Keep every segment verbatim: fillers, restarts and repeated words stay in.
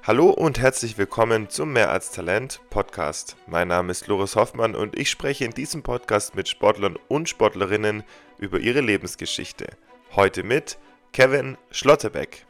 Hallo und herzlich willkommen zum Mehr als Talent Podcast. Mein Name ist Loris Hoffmann und ich spreche in diesem Podcast mit Sportlern und Sportlerinnen über ihre Lebensgeschichte. Heute mit Kevin Schlotterbeck.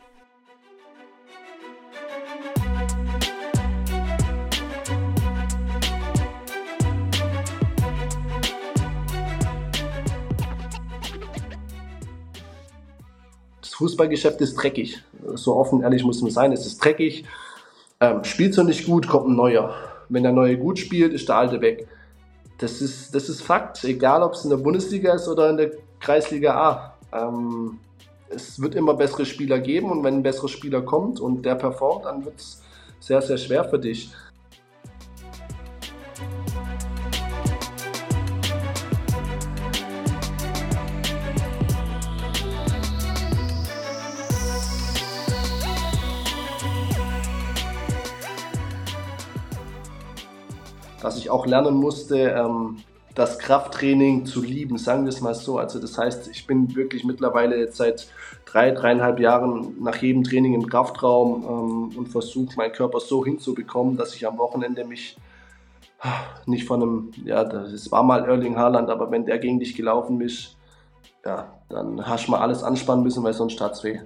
Das Fußballgeschäft ist dreckig. So offen ehrlich muss man sein, es ist dreckig. Ähm, spielst du nicht gut, kommt ein neuer. Wenn der Neue gut spielt, ist der Alte weg. Das ist, das ist Fakt, egal ob es in der Bundesliga ist oder in der Kreisliga A. Ähm, es wird immer bessere Spieler geben und wenn ein besserer Spieler kommt und der performt, dann wird es sehr, sehr schwer für dich. Dass ich auch lernen musste, ähm, das Krafttraining zu lieben, sagen wir es mal so. Also das heißt, ich bin wirklich mittlerweile jetzt seit drei, dreieinhalb Jahren nach jedem Training im Kraftraum ähm, und versuche, meinen Körper so hinzubekommen, dass ich am Wochenende mich nicht von einem, ja, das war mal Erling Haaland, aber wenn der gegen dich gelaufen ist, ja, dann hast du mal alles anspannen müssen, weil sonst tat's weh.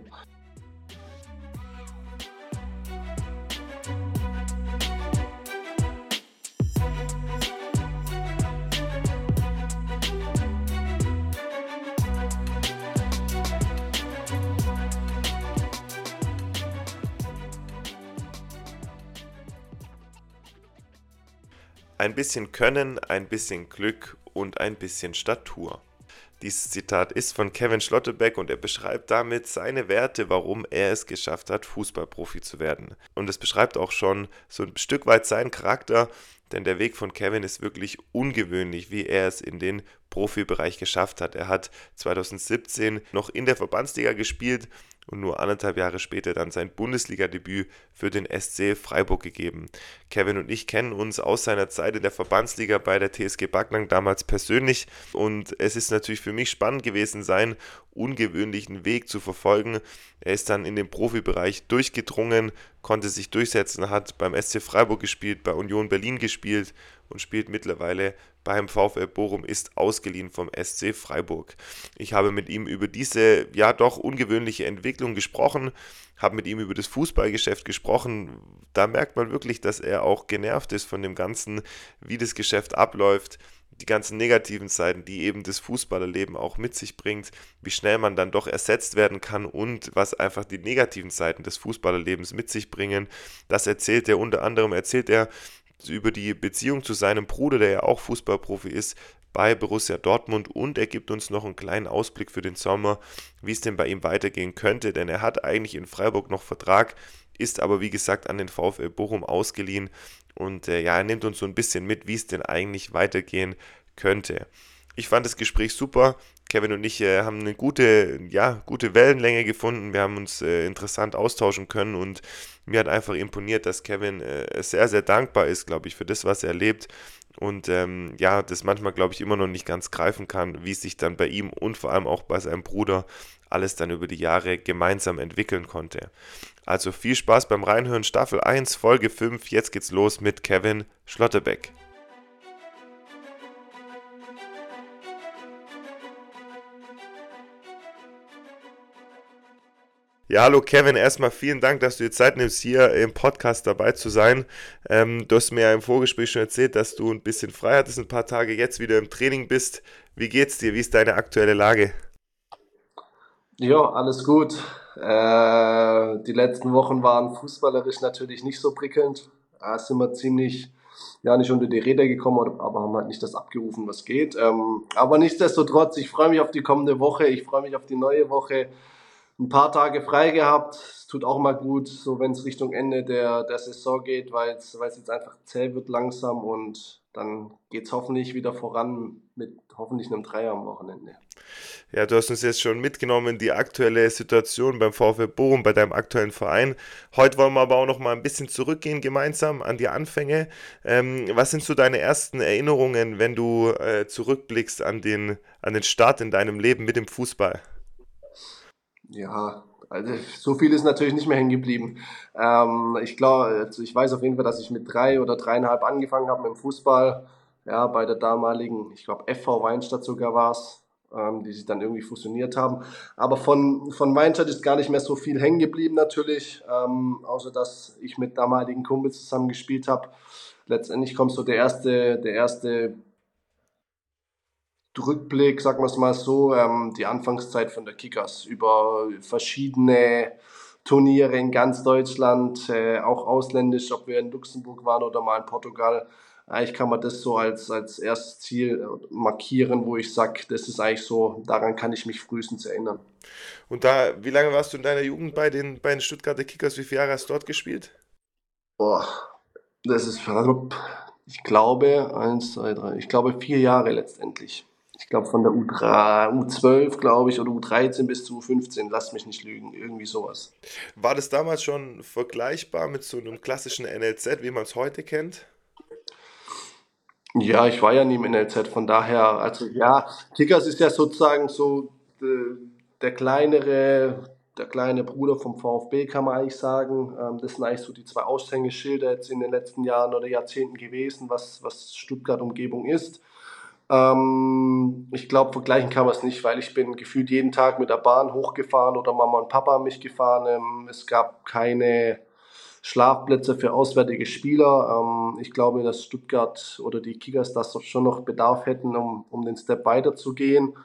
Ein bisschen Können, ein bisschen Glück und ein bisschen Statur. Dieses Zitat ist von Kevin Schlotterbeck und er beschreibt damit seine Werte, warum er es geschafft hat, Fußballprofi zu werden. Und es beschreibt auch schon so ein Stück weit seinen Charakter, denn der Weg von Kevin ist wirklich ungewöhnlich, wie er es in den Profibereich geschafft hat. Er hat zweitausendsiebzehn noch in der Verbandsliga gespielt und nur anderthalb Jahre später dann sein Bundesliga-Debüt für den S C Freiburg gegeben. Kevin und ich kennen uns aus seiner Zeit in der Verbandsliga bei der T S G Backnang damals persönlich und es ist natürlich für mich spannend gewesen, seinen ungewöhnlichen Weg zu verfolgen. Er ist dann in den Profibereich durchgedrungen, konnte sich durchsetzen, hat beim S C Freiburg gespielt, bei Union Berlin gespielt und spielt mittlerweile beim VfL Bochum, ist ausgeliehen vom S C Freiburg. Ich habe mit ihm über diese ja doch ungewöhnliche Entwicklung gesprochen, habe mit ihm über das Fußballgeschäft gesprochen. Da merkt man wirklich, dass er auch genervt ist von dem Ganzen, wie das Geschäft abläuft, die ganzen negativen Seiten, die eben das Fußballerleben auch mit sich bringt, wie schnell man dann doch ersetzt werden kann und was einfach die negativen Seiten des Fußballerlebens mit sich bringen. Das erzählt er unter anderem, erzählt er über die Beziehung zu seinem Bruder, der ja auch Fußballprofi ist, bei Borussia Dortmund und er gibt uns noch einen kleinen Ausblick für den Sommer, wie es denn bei ihm weitergehen könnte, denn er hat eigentlich in Freiburg noch Vertrag, ist aber wie gesagt an den VfL Bochum ausgeliehen und äh, ja, er nimmt uns so ein bisschen mit, wie es denn eigentlich weitergehen könnte. Ich fand das Gespräch super. Kevin und ich äh, haben eine gute, ja, gute Wellenlänge gefunden. Wir haben uns äh, interessant austauschen können und mir hat einfach imponiert, dass Kevin äh, sehr, sehr dankbar ist, glaube ich, für das, was er erlebt und ähm, ja, das manchmal, glaube ich, immer noch nicht ganz greifen kann, wie es sich dann bei ihm und vor allem auch bei seinem Bruder alles dann über die Jahre gemeinsam entwickeln konnte. Also viel Spaß beim Reinhören, Staffel eins, Folge fünf. Jetzt geht's los mit Kevin Schlotterbeck. Ja, hallo Kevin, erstmal vielen Dank, dass du dir Zeit nimmst, hier im Podcast dabei zu sein. Ähm, du hast mir ja im Vorgespräch schon erzählt, dass du ein bisschen frei hattest, ein paar Tage jetzt wieder im Training bist. Wie geht's dir? Wie ist deine aktuelle Lage? Ja, alles gut. Äh, die letzten Wochen waren fußballerisch natürlich nicht so prickelnd. Da sind wir ziemlich, ja, nicht unter die Räder gekommen, aber haben halt nicht das abgerufen, was geht. Ähm, aber nichtsdestotrotz, ich freue mich auf die kommende Woche. Ich freue mich auf die neue Woche. Ein paar Tage frei gehabt. Es tut auch mal gut, so wenn es Richtung Ende der, der Saison geht, weil es weil es jetzt einfach zäh wird langsam und dann geht es hoffentlich wieder voran mit hoffentlich einem Dreier am Wochenende. Ja, du hast uns jetzt schon mitgenommen, die aktuelle Situation beim VfL Bochum, bei deinem aktuellen Verein. Heute wollen wir aber auch noch mal ein bisschen zurückgehen gemeinsam an die Anfänge. Ähm, was sind so deine ersten Erinnerungen, wenn du äh, zurückblickst an den, an den Start in deinem Leben mit dem Fußball? Ja, Also so viel ist natürlich nicht mehr hängen geblieben. Ähm, ich glaube, also ich weiß auf jeden Fall, dass ich mit drei oder dreieinhalb angefangen habe mit dem Fußball. Ja, bei der damaligen, ich glaube, F V Weinstadt sogar war es, ähm, die sich dann irgendwie fusioniert haben. Aber von, von Weinstadt ist gar nicht mehr so viel hängen geblieben natürlich, ähm, außer dass ich mit damaligen Kumpels zusammen gespielt habe. Letztendlich kommt so der erste, der erste Rückblick, sagen wir es mal so, ähm, die Anfangszeit von der Kickers über verschiedene Turniere in ganz Deutschland, äh, auch ausländisch, ob wir in Luxemburg waren oder mal in Portugal. Eigentlich kann man das so als, als erstes Ziel äh, markieren, wo ich sage, das ist eigentlich so, daran kann ich mich frühestens erinnern. Und da, wie lange warst du in deiner Jugend bei den, bei den Stuttgarter Kickers? Wie viele Jahre hast du dort gespielt? Boah, das ist verrückt. Ich glaube, eins, zwei, drei, ich glaube vier Jahre letztendlich. Ich glaube von der U drei, U zwölf, glaube ich, oder U dreizehn bis zu U fünfzehn, lass mich nicht lügen, irgendwie sowas. War das damals schon vergleichbar mit so einem klassischen N L Z, wie man es heute kennt? Ja, ich war ja nie im N L Z, von daher, also ja, Kickers ist ja sozusagen so äh, der kleinere, der kleine Bruder vom VfB, kann man eigentlich sagen. Ähm, das sind eigentlich so die zwei Aushängeschilder jetzt in den letzten Jahren oder Jahrzehnten gewesen, was, was Stuttgart Umgebung ist. Ähm, ich glaube, vergleichen kann man es nicht, weil ich bin gefühlt jeden Tag mit der Bahn hochgefahren oder Mama und Papa haben mich gefahren. Ähm, es gab keine Schlafplätze für auswärtige Spieler. Ähm, ich glaube, dass Stuttgart oder die Kickers das schon noch Bedarf hätten, um, um den Step weiterzugehen.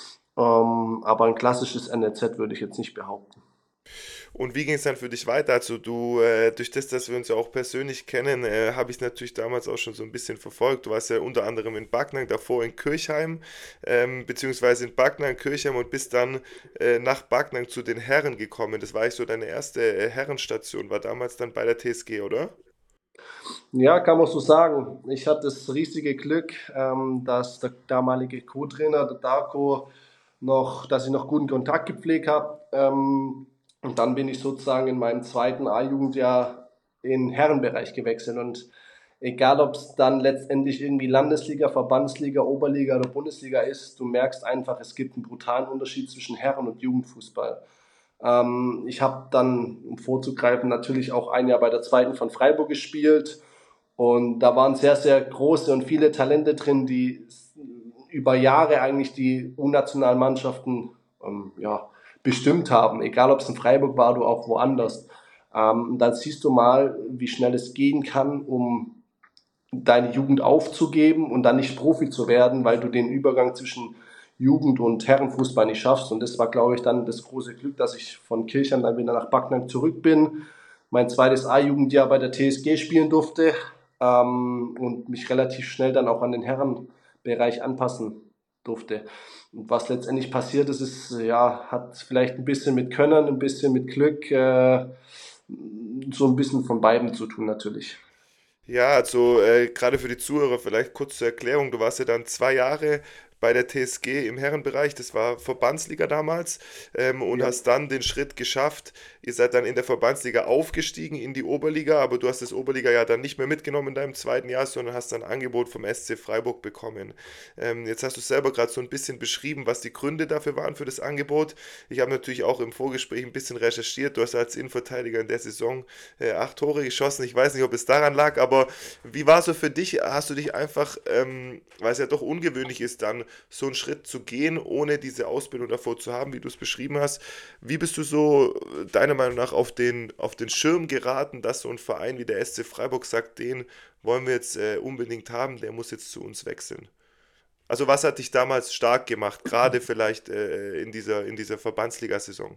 Ähm, aber ein klassisches N L Z würde ich jetzt nicht behaupten. Und wie ging es dann für dich weiter? Also du, äh, durch das, dass wir uns ja auch persönlich kennen, äh, habe ich natürlich damals auch schon so ein bisschen verfolgt. Du warst ja unter anderem in Backnang, davor in Kirchheim, ähm, beziehungsweise in Backnang, Kirchheim und bist dann äh, nach Backnang zu den Herren gekommen. Das war eigentlich so deine erste äh, Herrenstation, war damals dann bei der T S G, oder? Ja, kann man so sagen. Ich hatte das riesige Glück, ähm, dass der damalige Co-Trainer, der Darko, noch, dass ich noch guten Kontakt gepflegt habe. Ähm, und dann bin ich sozusagen in meinem zweiten A-Jugendjahr in den Herrenbereich gewechselt. Und egal, ob es dann letztendlich irgendwie Landesliga, Verbandsliga, Oberliga oder Bundesliga ist, du merkst einfach, es gibt einen brutalen Unterschied zwischen Herren- und Jugendfußball. Ähm, ich habe dann, um vorzugreifen, natürlich auch ein Jahr bei der zweiten von Freiburg gespielt. Und da waren sehr, sehr große und viele Talente drin, die über Jahre eigentlich die U-Nationalmannschaften ähm, ja, bestimmt haben, egal ob es in Freiburg war oder auch woanders. Ähm, dann siehst du mal, wie schnell es gehen kann, um deine Jugend aufzugeben und dann nicht Profi zu werden, weil du den Übergang zwischen Jugend- und Herrenfußball nicht schaffst. Und das war, glaube ich, dann das große Glück, dass ich von Kirchheim dann wieder nach Backnang zurück bin, mein zweites A-Jugendjahr bei der T S G spielen durfte ähm, und mich relativ schnell dann auch an den Herrenbereich anpassen durfte. Und was letztendlich passiert ist, ist, ja, hat vielleicht ein bisschen mit Können, ein bisschen mit Glück, äh, so ein bisschen von beiden zu tun natürlich. Ja, also äh, gerade für die Zuhörer vielleicht kurz zur Erklärung. Du warst ja dann zwei Jahre bei der T S G im Herrenbereich, das war Verbandsliga damals, ähm, und Ja. hast dann den Schritt geschafft. Ihr seid dann in der Verbandsliga aufgestiegen in die Oberliga, aber du hast das Oberliga ja dann nicht mehr mitgenommen in deinem zweiten Jahr, sondern hast dann ein Angebot vom S C Freiburg bekommen. Ähm, jetzt hast du selber gerade so ein bisschen beschrieben, was die Gründe dafür waren für das Angebot. Ich habe natürlich auch im Vorgespräch ein bisschen recherchiert. Du hast als Innenverteidiger in der Saison äh, acht Tore geschossen. Ich weiß nicht, ob es daran lag, aber wie war so für dich? Hast du dich einfach, ähm, weil es ja doch ungewöhnlich ist, dann so einen Schritt zu gehen, ohne diese Ausbildung davor zu haben, wie du es beschrieben hast. Wie bist du so äh, deiner Meinung nach auf den, auf den Schirm geraten, dass so ein Verein wie der S C Freiburg sagt, den wollen wir jetzt äh, unbedingt haben, der muss jetzt zu uns wechseln? Also was hat dich damals stark gemacht, gerade vielleicht äh, in dieser, in dieser Verbandsliga-Saison?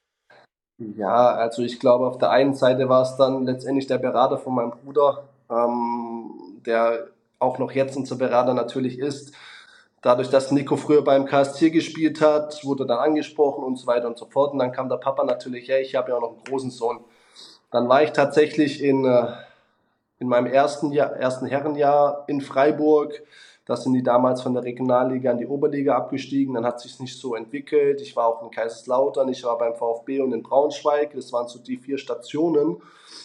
Ja, also ich glaube, auf der einen Seite war es dann letztendlich der Berater von meinem Bruder, ähm, der auch noch jetzt unser Berater natürlich ist. Dadurch, dass Nico früher beim K S C gespielt hat, wurde er dann angesprochen und so weiter und so fort. Und dann kam der Papa natürlich, hey, ich habe ja auch noch einen großen Sohn. Dann war ich tatsächlich in, äh, in meinem ersten Jahr, ersten Herrenjahr in Freiburg. Da sind die damals von der Regionalliga in die Oberliga abgestiegen. Dann hat sich nicht so entwickelt. Ich war auch in Kaiserslautern, ich war beim VfB und in Braunschweig. Das waren so die vier Stationen.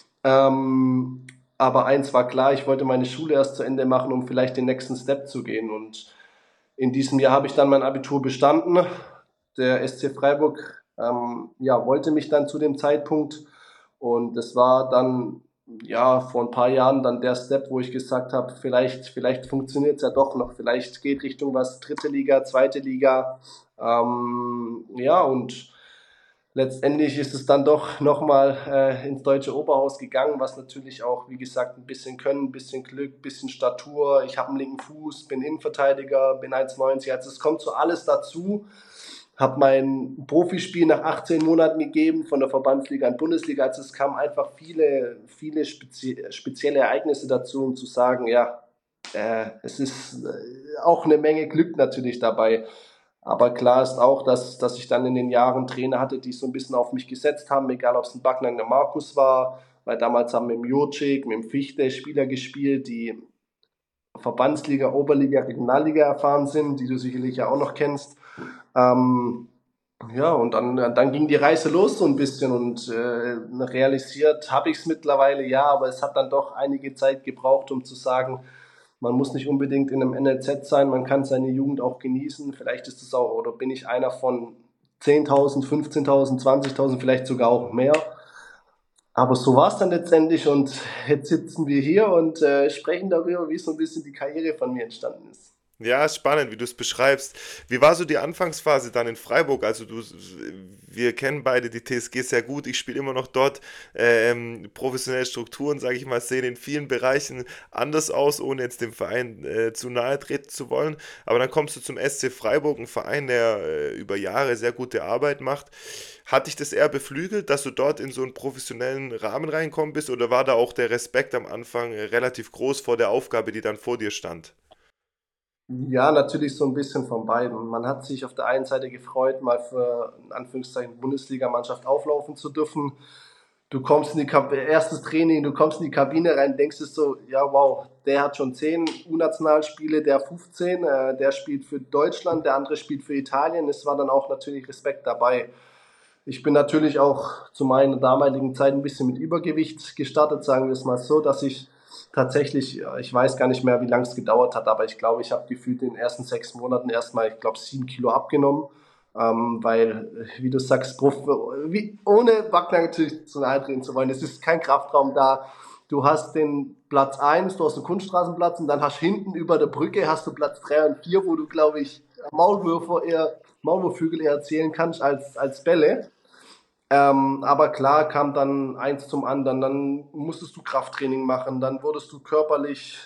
Ähm, aber eins war klar, ich wollte meine Schule erst zu Ende machen, um vielleicht den nächsten Step zu gehen. Und in diesem Jahr habe ich dann mein Abitur bestanden. Der S C Freiburg Ähm, ja, wollte mich dann zu dem Zeitpunkt und das war dann ja vor ein paar Jahren dann der Step, wo ich gesagt habe, vielleicht, vielleicht funktioniert es ja doch noch, vielleicht geht Richtung was dritte Liga, zweite Liga. Ähm, ja, und letztendlich ist es dann doch nochmal äh, ins deutsche Oberhaus gegangen, was natürlich auch, wie gesagt, ein bisschen Können, ein bisschen Glück, ein bisschen Statur. Ich habe einen linken Fuß, bin Innenverteidiger, bin eins neunzig. Also es kommt so alles dazu. Habe mein Profispiel nach achtzehn Monaten gegeben, von der Verbandsliga in Bundesliga. Also es kamen einfach viele, viele spezi spezielle Ereignisse dazu, um zu sagen, ja, äh, es ist äh, auch eine Menge Glück natürlich dabei. Aber klar ist auch, dass, dass ich dann in den Jahren Trainer hatte, die so ein bisschen auf mich gesetzt haben, egal ob es ein Backnang der Markus war, weil damals haben mit dem Jurcik, mit dem Fichte Spieler gespielt, die Verbandsliga, Oberliga, Regionalliga erfahren sind, die du sicherlich ja auch noch kennst. Ähm, ja, und dann, dann ging die Reise los so ein bisschen und äh, realisiert habe ich es mittlerweile, ja, aber es hat dann doch einige Zeit gebraucht, um zu sagen, man muss nicht unbedingt in einem N L Z sein, man kann seine Jugend auch genießen. Vielleicht ist es auch, oder bin ich einer von zehntausend, fünfzehntausend, zwanzigtausend, vielleicht sogar auch mehr. Aber so war es dann letztendlich und jetzt sitzen wir hier und äh, sprechen darüber, wie so ein bisschen die Karriere von mir entstanden ist. Ja, ist spannend, wie du es beschreibst. Wie war so die Anfangsphase dann in Freiburg? Also du, wir kennen beide die T S G sehr gut. Ich spiele immer noch dort. Ähm, professionelle Strukturen, sage ich mal, sehen in vielen Bereichen anders aus, ohne jetzt dem Verein äh, zu nahe treten zu wollen. Aber dann kommst du zum S C Freiburg, ein Verein, der äh, über Jahre sehr gute Arbeit macht. Hat dich das eher beflügelt, dass du dort in so einen professionellen Rahmen reinkommen bist? Oder war da auch der Respekt am Anfang äh, relativ groß vor der Aufgabe, die dann vor dir stand? Ja, natürlich so ein bisschen von beiden. Man hat sich auf der einen Seite gefreut, mal für in Anführungszeichen Bundesligamannschaft auflaufen zu dürfen. Du kommst in die Kab erstes Training, du kommst in die Kabine rein, denkst du so, ja wow, der hat schon zehn U-Nationalspiele, der fünfzehn, äh, der spielt für Deutschland, der andere spielt für Italien. Es war dann auch natürlich Respekt dabei. Ich bin natürlich auch zu meiner damaligen Zeit ein bisschen mit Übergewicht gestartet, sagen wir es mal so, dass ich tatsächlich, ich weiß gar nicht mehr, wie lange es gedauert hat, aber ich glaube, ich habe gefühlt in den ersten sechs Monaten erstmal, ich glaube, sieben Kilo abgenommen, ähm, weil, wie du sagst, Prof, wie, ohne Wagner natürlich zu nahe treten zu wollen, es ist kein Kraftraum da. Du hast den Platz eins, du hast den Kunststraßenplatz und dann hast hinten über der Brücke hast du Platz drei und vier, wo du, glaube ich, Maulwürfer eher, Maulwurfhügel eher zählen kannst als, als Bälle. Ähm, aber klar kam dann eins zum anderen. Dann musstest du Krafttraining machen, dann wurdest du körperlich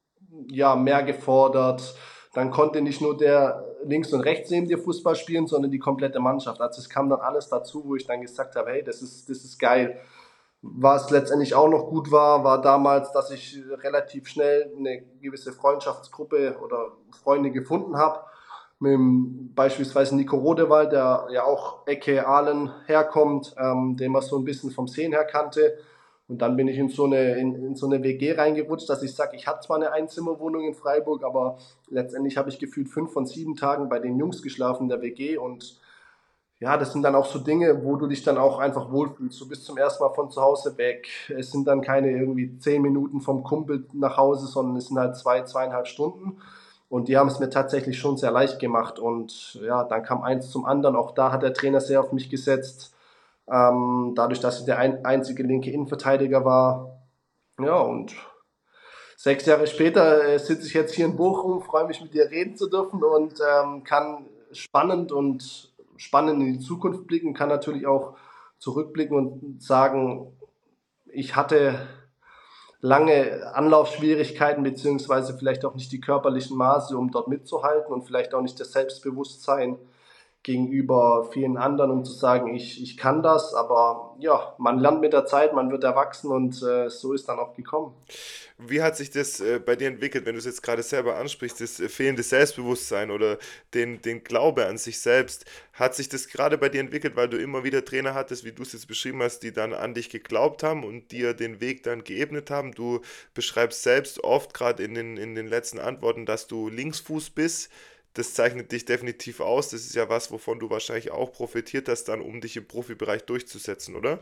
ja mehr gefordert. Dann konnte nicht nur der links und rechts neben dir Fußball spielen, sondern die komplette Mannschaft. Also es kam dann alles dazu, wo ich dann gesagt habe, hey, das ist, das ist geil. Was letztendlich auch noch gut war, war damals, dass ich relativ schnell eine gewisse Freundschaftsgruppe oder Freunde gefunden habe. Mit dem, beispielsweise Nico Rodewald, der ja auch Ecke Aalen herkommt, ähm, den man so ein bisschen vom Sehen her kannte. Und dann bin ich in so eine, in, in so eine W G reingerutscht, dass ich sage, ich hatte zwar eine Einzimmerwohnung in Freiburg, aber letztendlich habe ich gefühlt fünf von sieben Tagen bei den Jungs geschlafen in der W G und ja, das sind dann auch so Dinge, wo du dich dann auch einfach wohlfühlst. Du bist zum ersten Mal von zu Hause weg. Es sind dann keine irgendwie zehn Minuten vom Kumpel nach Hause, sondern es sind halt zwei, zweieinhalb Stunden. Und die haben es mir tatsächlich schon sehr leicht gemacht. Und ja, dann kam eins zum anderen. Auch da hat der Trainer sehr auf mich gesetzt. Ähm, dadurch, dass ich der ein, einzige linke Innenverteidiger war. Ja, und sechs Jahre später äh, sitze ich jetzt hier in Bochum, freue mich mit dir reden zu dürfen und ähm, kann spannend und spannend in die Zukunft blicken, kann natürlich auch zurückblicken und sagen, ich hatte lange Anlaufschwierigkeiten beziehungsweise vielleicht auch nicht die körperlichen Maße, um dort mitzuhalten und vielleicht auch nicht das Selbstbewusstsein gegenüber vielen anderen, um zu sagen, ich, ich kann das, aber ja, man lernt mit der Zeit, man wird erwachsen und äh, so ist dann auch gekommen. Wie hat sich das äh, bei dir entwickelt, wenn du es jetzt gerade selber ansprichst, das äh, fehlende Selbstbewusstsein oder den, den Glaube an sich selbst? Hat sich das gerade bei dir entwickelt, weil du immer wieder Trainer hattest, wie du es jetzt beschrieben hast, die dann an dich geglaubt haben und dir den Weg dann geebnet haben? Du beschreibst selbst oft, gerade in den, in den letzten Antworten, dass du Linksfuß bist. Das zeichnet dich definitiv aus. Das ist ja was, wovon du wahrscheinlich auch profitiert hast, dann um dich im Profibereich durchzusetzen, oder?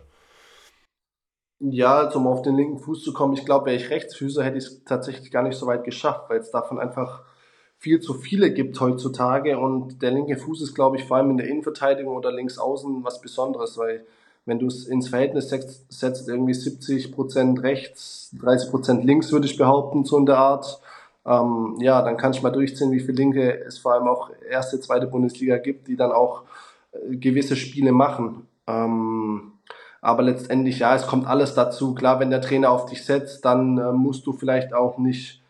Ja, also um auf den linken Fuß zu kommen, ich glaube, wäre ich Rechtsfüßer, hätte ich es tatsächlich gar nicht so weit geschafft, weil es davon einfach viel zu viele gibt heutzutage. Und der linke Fuß ist, glaube ich, vor allem in der Innenverteidigung oder links außen was Besonderes, weil wenn du es ins Verhältnis setzt, setzt irgendwie siebzig Prozent rechts, dreißig Prozent links, würde ich behaupten, so in der Art. Ähm, ja, dann kann ich mal durchziehen, wie viele Linke es vor allem auch erste, zweite Bundesliga gibt, die dann auch äh, gewisse Spiele machen. Ähm, aber letztendlich, ja, es kommt alles dazu. Klar, wenn der Trainer auf dich setzt, dann äh, musst du vielleicht auch nicht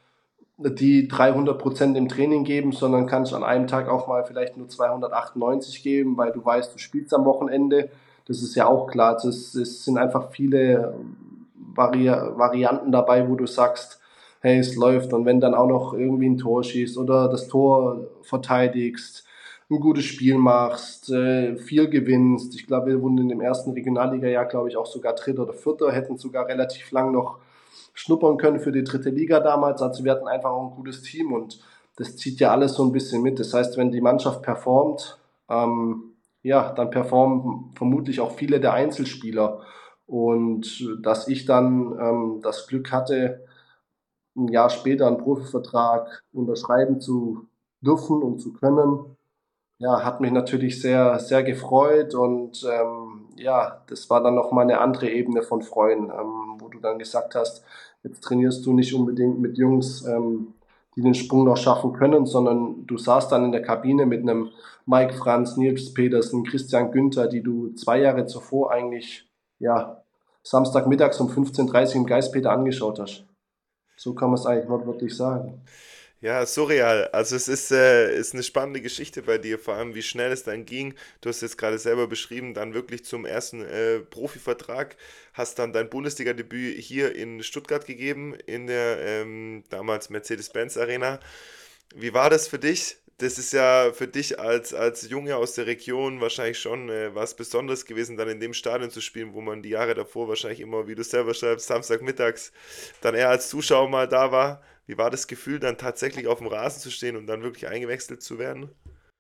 die dreihundert Prozent im Training geben, sondern kannst an einem Tag auch mal vielleicht nur zweihundertachtundneunzig geben, weil du weißt, du spielst am Wochenende. Das ist ja auch klar. Es, es sind einfach viele Vari Varianten dabei, wo du sagst, hey, es läuft. Und wenn dann auch noch irgendwie ein Tor schießt oder das Tor verteidigst, ein gutes Spiel machst, äh, viel gewinnst. Ich glaube, wir wurden in dem ersten Regionalliga-Jahr, glaube ich, auch sogar Dritter oder Vierter, hätten sogar relativ lang noch schnuppern können für die dritte Liga damals. Also wir hatten einfach auch ein gutes Team und das zieht ja alles so ein bisschen mit. Das heißt, wenn die Mannschaft performt, ähm, ja, dann performen vermutlich auch viele der Einzelspieler. Und dass ich dann ähm, das Glück hatte, ein Jahr später einen Profivertrag unterschreiben zu dürfen und zu können, ja, hat mich natürlich sehr, sehr gefreut und ähm, ja, das war dann nochmal eine andere Ebene von Freuen, ähm, wo du dann gesagt hast, jetzt trainierst du nicht unbedingt mit Jungs, ähm, die den Sprung noch schaffen können, sondern du saßt dann in der Kabine mit einem Mike Franz, Nils Petersen, Christian Günther, die du zwei Jahre zuvor eigentlich, ja, Samstagmittags um fünfzehn Uhr dreißig im Geispeter angeschaut hast. So kann man es eigentlich wortwörtlich sagen. Ja, surreal. Also es ist, äh, ist eine spannende Geschichte bei dir, vor allem wie schnell es dann ging. Du hast jetzt gerade selber beschrieben, dann wirklich zum ersten äh, Profivertrag, hast dann dein Bundesliga-Debüt hier in Stuttgart gegeben, in der ähm, damals Mercedes-Benz Arena. Wie war das für dich? Das ist ja für dich als, als Junge aus der Region wahrscheinlich schon äh, was Besonderes gewesen, dann in dem Stadion zu spielen, wo man die Jahre davor wahrscheinlich immer, wie du selber schreibst, Samstagmittags dann eher als Zuschauer mal da war. Wie war das Gefühl, dann tatsächlich auf dem Rasen zu stehen und dann wirklich eingewechselt zu werden?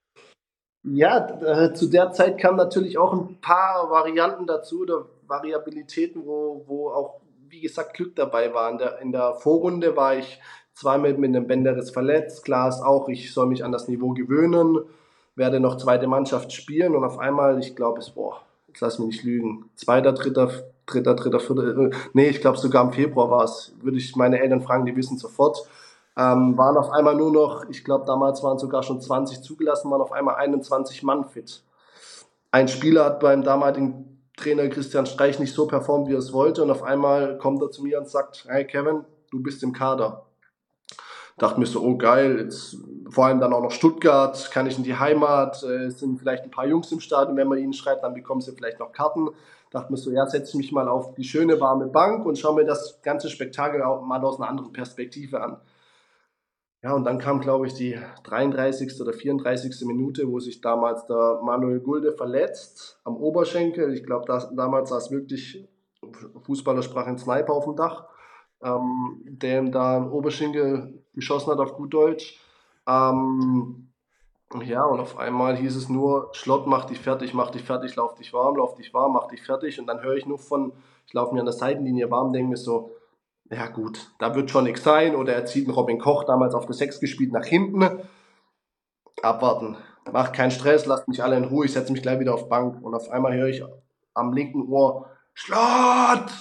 Ja, äh, zu der Zeit kamen natürlich auch ein paar Varianten dazu oder Variabilitäten, wo, wo auch, wie gesagt, Glück dabei war. In der, in der Vorrunde war ich zweimal mit einem Bänderriss verletzt. Klar ist auch, ich soll mich an das Niveau gewöhnen, werde noch zweite Mannschaft spielen und auf einmal, ich glaube, es, boah, jetzt lass mich nicht lügen, zweiter, dritter, dritter, dritter, vierter, äh, nee, ich glaube sogar im Februar war es, würde ich meine Eltern fragen, die wissen sofort. Ähm, waren auf einmal nur noch, ich glaube, damals waren sogar schon zwanzig zugelassen, waren auf einmal einundzwanzig Mann fit. Ein Spieler hat beim damaligen Trainer Christian Streich nicht so performt, wie er es wollte, und auf einmal kommt er zu mir und sagt: Hey Kevin, du bist im Kader. Dachte mir so, oh geil, jetzt vor allem dann auch noch Stuttgart, kann ich in die Heimat, äh, es sind vielleicht ein paar Jungs im Stadion, wenn man ihnen schreibt, dann bekommen sie vielleicht noch Karten. Dachte mir so, ja, setze ich mich mal auf die schöne warme Bank und schaue mir das ganze Spektakel auch mal aus einer anderen Perspektive an. Ja, und dann kam, glaube ich, die dreiunddreißigste oder vierunddreißigste Minute, wo sich damals der Manuel Gulde verletzt am Oberschenkel. Ich glaube, das, damals saß wirklich, Fußballer sprach ein Sniper auf dem Dach, ähm, der ihm da am Oberschenkel geschossen hat auf gut Deutsch. Ähm, ja, und auf einmal hieß es nur, Schlott, mach dich fertig, mach dich fertig, lauf dich warm, lauf dich warm, mach dich fertig. Und dann höre ich nur von, ich laufe mir an der Seitenlinie warm, denke mir so, ja gut, da wird schon nichts sein. Oder er zieht einen Robin Koch, damals auf der sechs gespielt, nach hinten. Abwarten. Macht keinen Stress, lasst mich alle in Ruhe, ich setze mich gleich wieder auf Bank. Und auf einmal höre ich am linken Ohr, Schlott,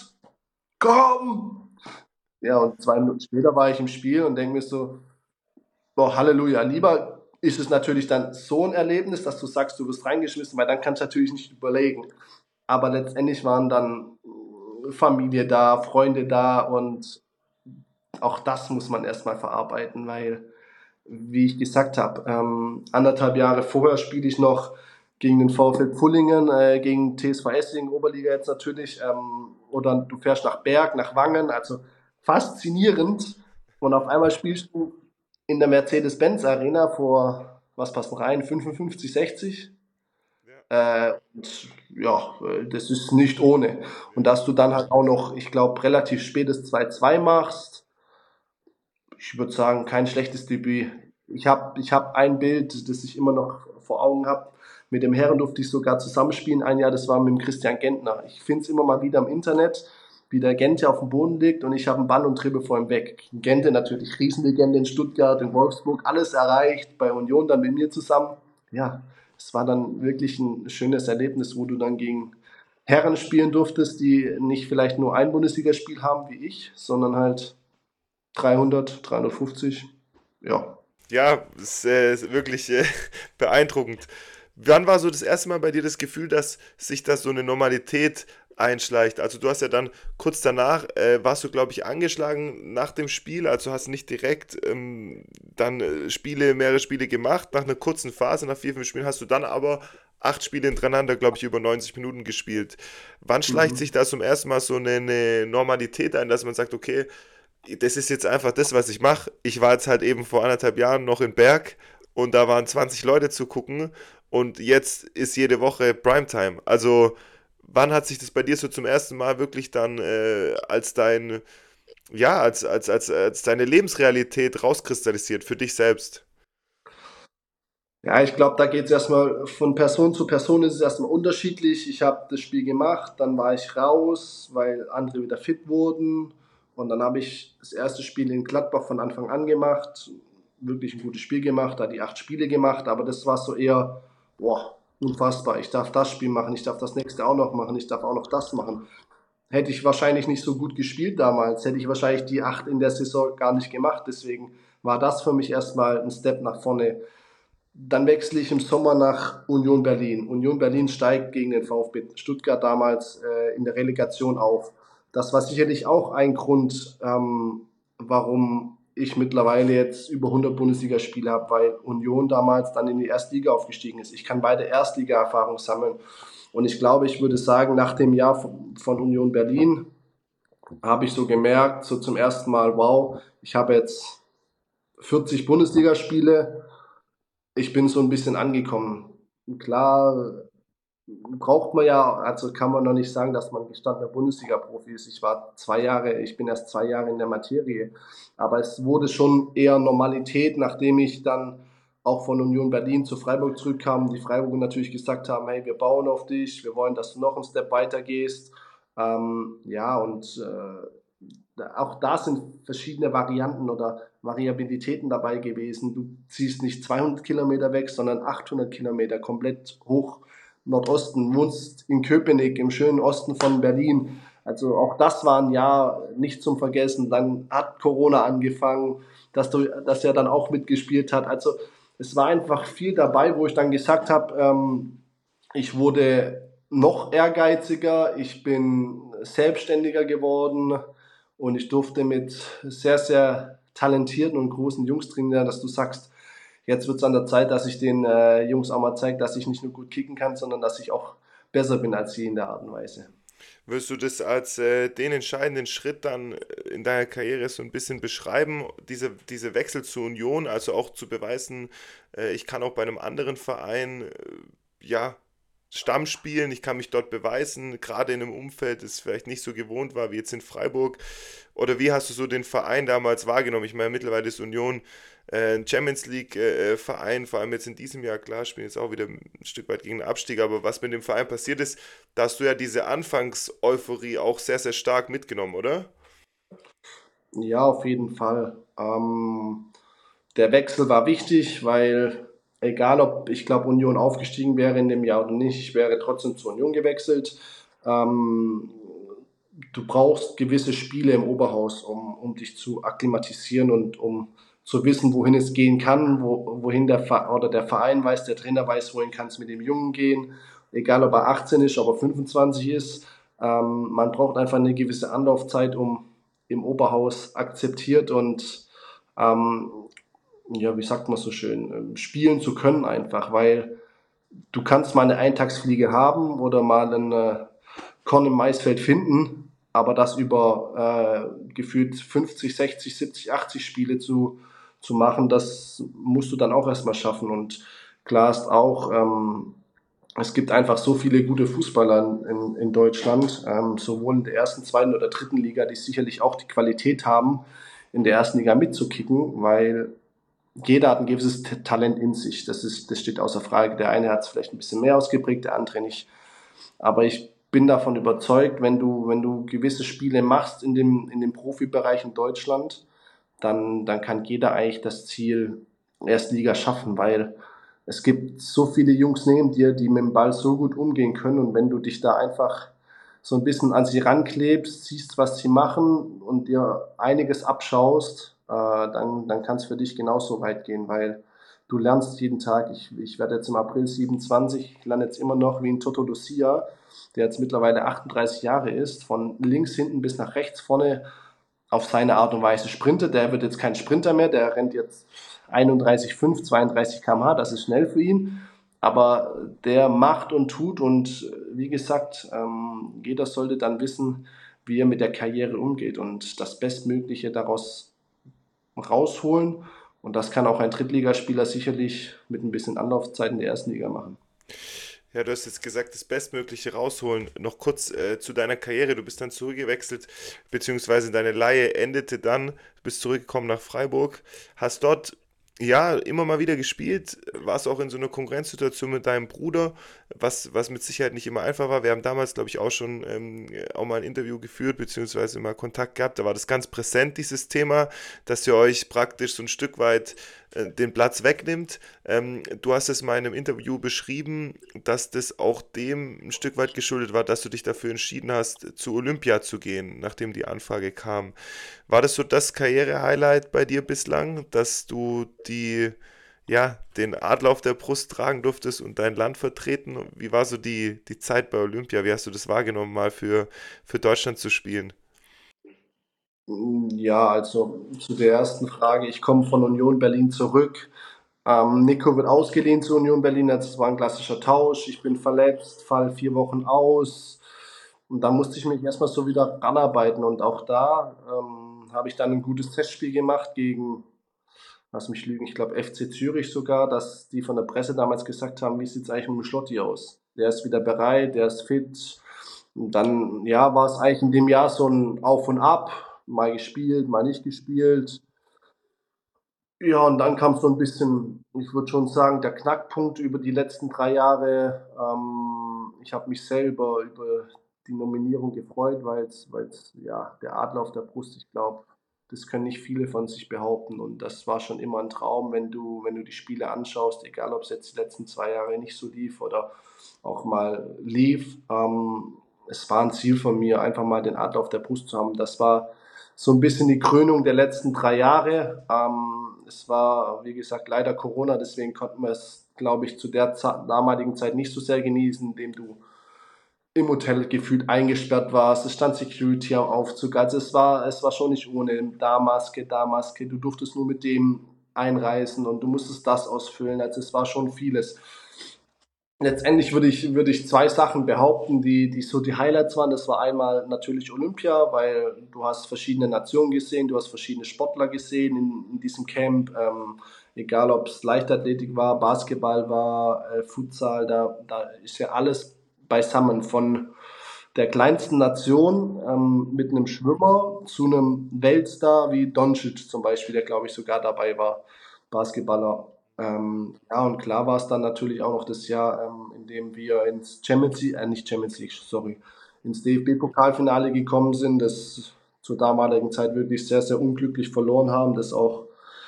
komm! Ja, und zwei Minuten später war ich im Spiel und denke mir so, boah, Halleluja. Lieber ist es natürlich dann so ein Erlebnis, dass du sagst, du wirst reingeschmissen, weil dann kannst du natürlich nicht überlegen. Aber letztendlich waren dann Familie da, Freunde da und auch das muss man erstmal verarbeiten, weil, wie ich gesagt habe, ähm, anderthalb Jahre vorher spiele ich noch gegen den VfL Pfullingen, äh, gegen T S V Essling, Oberliga jetzt natürlich, ähm, oder du fährst nach Berg, nach Wangen, also faszinierend. Und auf einmal spielst du in der Mercedes-Benz Arena vor, was passt noch rein, fünfundfünfzig, sechzig. Ja, Äh, und ja, äh, das ist nicht ohne. Und dass du dann halt auch noch, ich glaube, relativ spätes zwei zwei machst, ich würde sagen, kein schlechtes Debüt. Ich habe ich hab ein Bild, das ich immer noch vor Augen habe. Mit dem Herren durfte ich sogar zusammenspielen. Ein Jahr, das war mit dem Christian Gentner. Ich finde es immer mal wieder im Internet. wie der Gente auf dem Boden liegt und ich habe einen Ball und dribbel vor ihm weg. Gente natürlich, Riesenlegende in Stuttgart, in Wolfsburg, alles erreicht, bei Union dann mit mir zusammen. Ja, es war dann wirklich ein schönes Erlebnis, wo du dann gegen Herren spielen durftest, die nicht vielleicht nur ein Bundesligaspiel haben wie ich, sondern halt dreihundert, dreihundertfünfzig. Ja. Ja, ist, äh, ist wirklich äh, beeindruckend. Wann war so das erste Mal bei dir das Gefühl, dass sich da so eine Normalität einschleicht? Also du hast ja dann kurz danach, äh, warst du, glaube ich, angeschlagen nach dem Spiel, also hast nicht direkt ähm, dann äh, Spiele, mehrere Spiele gemacht. Nach einer kurzen Phase, nach vier, fünf Spielen, hast du dann aber acht Spiele hintereinander, glaube ich, über neunzig Minuten gespielt. Wann schleicht Mhm. sich da zum ersten Mal so eine, eine Normalität ein, dass man sagt, okay, das ist jetzt einfach das, was ich mache. Ich war jetzt halt eben vor anderthalb Jahren noch in Berg und da waren zwanzig Leute zu gucken und jetzt ist jede Woche Primetime. Also wann hat sich das bei dir so zum ersten Mal wirklich dann äh, als dein, ja, als, als, als, als deine Lebensrealität rauskristallisiert für dich selbst? Ja, ich glaube, da geht es erstmal von Person zu Person ist es erstmal unterschiedlich. Ich habe das Spiel gemacht, dann war ich raus, weil andere wieder fit wurden. Und dann habe ich das erste Spiel in Gladbach von Anfang an gemacht. Wirklich ein gutes Spiel gemacht, da die acht Spiele gemacht, aber das war so eher, boah, unfassbar. Ich darf das Spiel machen, ich darf das nächste auch noch machen, ich darf auch noch das machen. Hätte ich wahrscheinlich nicht so gut gespielt damals, hätte ich wahrscheinlich die acht in der Saison gar nicht gemacht. Deswegen war das für mich erstmal ein Step nach vorne. Dann wechsle ich im Sommer nach Union Berlin. Union Berlin steigt gegen den VfB Stuttgart damals äh, in der Relegation auf. Das war sicherlich auch ein Grund, ähm, warum ich mittlerweile jetzt über hundert Bundesligaspiele habe, weil Union damals dann in die Erstliga aufgestiegen ist. Ich kann beide Erstliga-Erfahrung sammeln. Und ich glaube, ich würde sagen, nach dem Jahr von, von Union Berlin habe ich so gemerkt, so zum ersten Mal, wow, ich habe jetzt vierzig Bundesligaspiele, ich bin so ein bisschen angekommen. Klar, braucht man ja, also kann man noch nicht sagen, dass man gestandener Bundesliga-Profi ist. Ich war zwei Jahre, ich bin erst zwei Jahre in der Materie. Aber es wurde schon eher Normalität, nachdem ich dann auch von Union Berlin zu Freiburg zurückkam. Die Freiburger natürlich gesagt haben, hey, wir bauen auf dich, wir wollen, dass du noch einen Step weiter gehst. Ähm, ja, und äh, auch da sind verschiedene Varianten oder Variabilitäten dabei gewesen. Du ziehst nicht zweihundert Kilometer weg, sondern achthundert Kilometer komplett hoch Nordosten, wohnst in Köpenick, im schönen Osten von Berlin. Also auch das war ein Jahr nicht zum Vergessen. Dann hat Corona angefangen, dass, du, dass er dann auch mitgespielt hat. Also es war einfach viel dabei, wo ich dann gesagt habe, ähm, ich wurde noch ehrgeiziger, ich bin selbstständiger geworden und ich durfte mit sehr, sehr talentierten und großen Jungs trainieren, dass du sagst, jetzt wird es an der Zeit, dass ich den äh, Jungs auch mal zeige, dass ich nicht nur gut kicken kann, sondern dass ich auch besser bin als sie in der Art und Weise. Würdest du das als äh, den entscheidenden Schritt dann äh, in deiner Karriere so ein bisschen beschreiben, diese, diese Wechsel zur Union, also auch zu beweisen, äh, ich kann auch bei einem anderen Verein äh, ja, Stamm spielen, ich kann mich dort beweisen, gerade in einem Umfeld, das vielleicht nicht so gewohnt war wie jetzt in Freiburg? Oder wie hast du so den Verein damals wahrgenommen? Ich meine, mittlerweile ist Union äh, ein Champions League-Verein, vor allem jetzt in diesem Jahr, klar, spielen jetzt auch wieder ein Stück weit gegen den Abstieg, aber was mit dem Verein passiert ist, da hast du ja diese Anfangs-Euphorie auch sehr, sehr stark mitgenommen, oder? Ja, auf jeden Fall. Ähm, der Wechsel war wichtig, weil egal ob ich glaube Union aufgestiegen wäre in dem Jahr oder nicht, ich wäre trotzdem zur Union gewechselt. Ähm, du brauchst gewisse Spiele im Oberhaus, um, um dich zu akklimatisieren und um zu wissen, wohin es gehen kann, wo, wohin der, oder der Verein weiß, der Trainer weiß, wohin kann es mit dem Jungen gehen, egal ob er achtzehn ist, ob er fünfundzwanzig ist. Ähm, man braucht einfach eine gewisse Anlaufzeit, um im Oberhaus akzeptiert und ähm, ja, wie sagt man so schön, ähm, spielen zu können einfach, weil du kannst mal eine Eintagsfliege haben oder mal einen äh, Korn im Maisfeld finden, aber das über äh, gefühlt fünfzig, sechzig, siebzig, achtzig Spiele zu, zu machen, das musst du dann auch erstmal schaffen. Und klar ist auch, ähm, es gibt einfach so viele gute Fußballer in, in Deutschland, ähm, sowohl in der ersten, zweiten oder dritten Liga, die sicherlich auch die Qualität haben, in der ersten Liga mitzukicken, weil jeder hat ein gewisses Talent in sich. Das ist, das steht außer Frage. Der eine hat es vielleicht ein bisschen mehr ausgeprägt, der andere nicht. Aber ich bin davon überzeugt, wenn du, wenn du gewisse Spiele machst in dem, in dem Profibereich in Deutschland, dann, dann kann jeder eigentlich das Ziel Erstliga schaffen, weil es gibt so viele Jungs neben dir, die mit dem Ball so gut umgehen können, und wenn du dich da einfach so ein bisschen an sie ranklebst, siehst, was sie machen und dir einiges abschaust, äh, dann, dann kann es für dich genauso weit gehen, weil du lernst jeden Tag. Ich, ich werde jetzt im April siebenundzwanzig, ich lerne jetzt immer noch wie ein Toto Lucia, der jetzt mittlerweile achtunddreißig Jahre ist, von links hinten bis nach rechts vorne auf seine Art und Weise sprintet. Der wird jetzt kein Sprinter mehr, der rennt jetzt einunddreißig Komma fünf, zweiunddreißig Kilometer pro Stunde, das ist schnell für ihn. Aber der macht und tut, und wie gesagt, ähm, jeder sollte dann wissen, wie er mit der Karriere umgeht und das Bestmögliche daraus rausholen. Und das kann auch ein Drittligaspieler sicherlich mit ein bisschen Anlaufzeit in der ersten Liga machen. Ja, du hast jetzt gesagt, das Bestmögliche rausholen. Noch kurz äh, zu deiner Karriere. Du bist dann zurückgewechselt, beziehungsweise deine Leihe endete dann. Du bist zurückgekommen nach Freiburg, hast dort ja immer mal wieder gespielt, warst auch in so einer Konkurrenzsituation mit deinem Bruder, was, was mit Sicherheit nicht immer einfach war. Wir haben damals, glaube ich, auch schon ähm, auch mal ein Interview geführt, beziehungsweise mal Kontakt gehabt. Da war das ganz präsent, dieses Thema, dass ihr euch praktisch so ein Stück weit äh, den Platz wegnimmt. Ähm, du hast es mal in einem Interview beschrieben, dass das auch dem ein Stück weit geschuldet war, dass du dich dafür entschieden hast, zu Olympia zu gehen, nachdem die Anfrage kam. War das so das Karriere-Highlight bei dir bislang, dass du die, ja, den Adler auf der Brust tragen durftest und dein Land vertreten? Wie war so die, die Zeit bei Olympia? Wie hast du das wahrgenommen, mal für, für Deutschland zu spielen? Ja, also zu der ersten Frage. Ich komme von Union Berlin zurück. Ähm, Nico wird ausgeliehen zu Union Berlin. Das war ein klassischer Tausch. Ich bin verletzt, fall vier Wochen aus. Und da musste ich mich erstmal so wieder ranarbeiten. Und auch da ähm, habe ich dann ein gutes Testspiel gemacht gegen, lass mich lügen, ich glaube F C Zürich sogar, dass die von der Presse damals gesagt haben, wie sieht es eigentlich mit dem Schlotti aus? Der ist wieder bereit, der ist fit. Und dann, ja, war es eigentlich in dem Jahr so ein Auf und Ab. Mal gespielt, mal nicht gespielt. Ja, und dann kam so ein bisschen, ich würde schon sagen, der Knackpunkt über die letzten drei Jahre. Ähm, ich habe mich selber über die Nominierung gefreut, weil es, weil es, ja, der Adler auf der Brust, ich glaube, das können nicht viele von sich behaupten. Und das war schon immer ein Traum, wenn du, wenn du die Spiele anschaust, egal ob es jetzt die letzten zwei Jahre nicht so lief oder auch mal lief. Ähm, es war ein Ziel von mir, einfach mal den Adler auf der Brust zu haben. Das war so ein bisschen die Krönung der letzten drei Jahre. Ähm, es war, wie gesagt, leider Corona, deswegen konnten wir es, glaube ich, zu der Za- damaligen Zeit nicht so sehr genießen, indem du im Hotel gefühlt eingesperrt warst. Es stand Security am Aufzug. Also es war, es war schon nicht ohne. Da Maske, da Maske. Du durftest nur mit dem einreisen und du musstest das ausfüllen. Also es war schon vieles. Letztendlich würde ich, würde ich zwei Sachen behaupten, die, die so die Highlights waren. Das war einmal natürlich Olympia, weil du hast verschiedene Nationen gesehen, du hast verschiedene Sportler gesehen in, in diesem Camp. Ähm, egal ob es Leichtathletik war, Basketball war, äh, Futsal, da, da ist ja alles beisammen. Von der kleinsten Nation ähm, mit einem Schwimmer zu einem Weltstar wie Doncic zum Beispiel, der glaube ich sogar dabei war, Basketballer. Ähm, ja, und klar war es dann natürlich auch noch das Jahr, ähm, in dem wir ins Champions League, äh, nicht Champions League, sorry, ins D F B-Pokalfinale gekommen sind, das zur damaligen Zeit wirklich sehr, sehr unglücklich verloren haben, das auch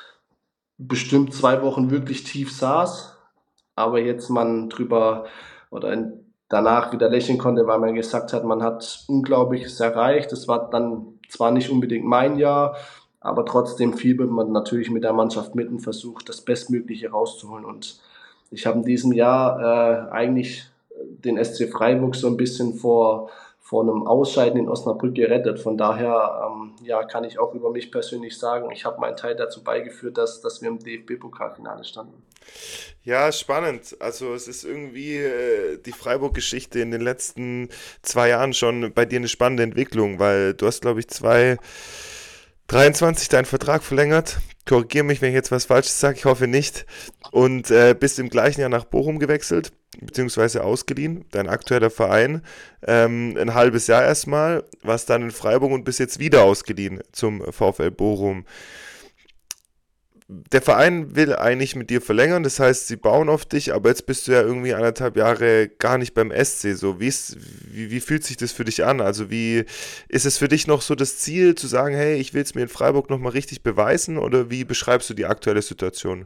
bestimmt zwei Wochen wirklich tief saß, aber jetzt man drüber oder in, danach wieder lächeln konnte, weil man gesagt hat, man hat Unglaubliches erreicht. Das war dann zwar nicht unbedingt mein Jahr, aber trotzdem fiebert man natürlich mit der Mannschaft mit und versucht, das Bestmögliche rauszuholen. Und ich habe in diesem Jahr äh, eigentlich den S C Freiburg so ein bisschen vor, vor einem Ausscheiden in Osnabrück gerettet. Von daher ähm, ja, kann ich auch über mich persönlich sagen, ich habe meinen Teil dazu beigeführt, dass, dass wir im D F B-Pokalfinale standen. Ja, spannend. Also es ist irgendwie äh, die Freiburg-Geschichte in den letzten zwei Jahren schon bei dir eine spannende Entwicklung, weil du hast, glaube ich, zwei dreiundzwanzig deinen Vertrag verlängert. Korrigiere mich, wenn ich jetzt was Falsches sage, ich hoffe nicht. Und äh, bist im gleichen Jahr nach Bochum gewechselt, beziehungsweise ausgeliehen, dein aktueller Verein. Ähm, ein halbes Jahr erstmal, warst dann in Freiburg und bist jetzt wieder ausgeliehen zum VfL Bochum. der Verein will eigentlich mit dir verlängern, das heißt, sie bauen auf dich, aber jetzt bist du ja irgendwie anderthalb Jahre gar nicht beim S C. So, wie, ist, wie, wie fühlt sich das für dich an? Also wie ist es für dich noch so das Ziel, zu sagen, hey, ich will es mir in Freiburg nochmal richtig beweisen, oder wie beschreibst du die aktuelle Situation?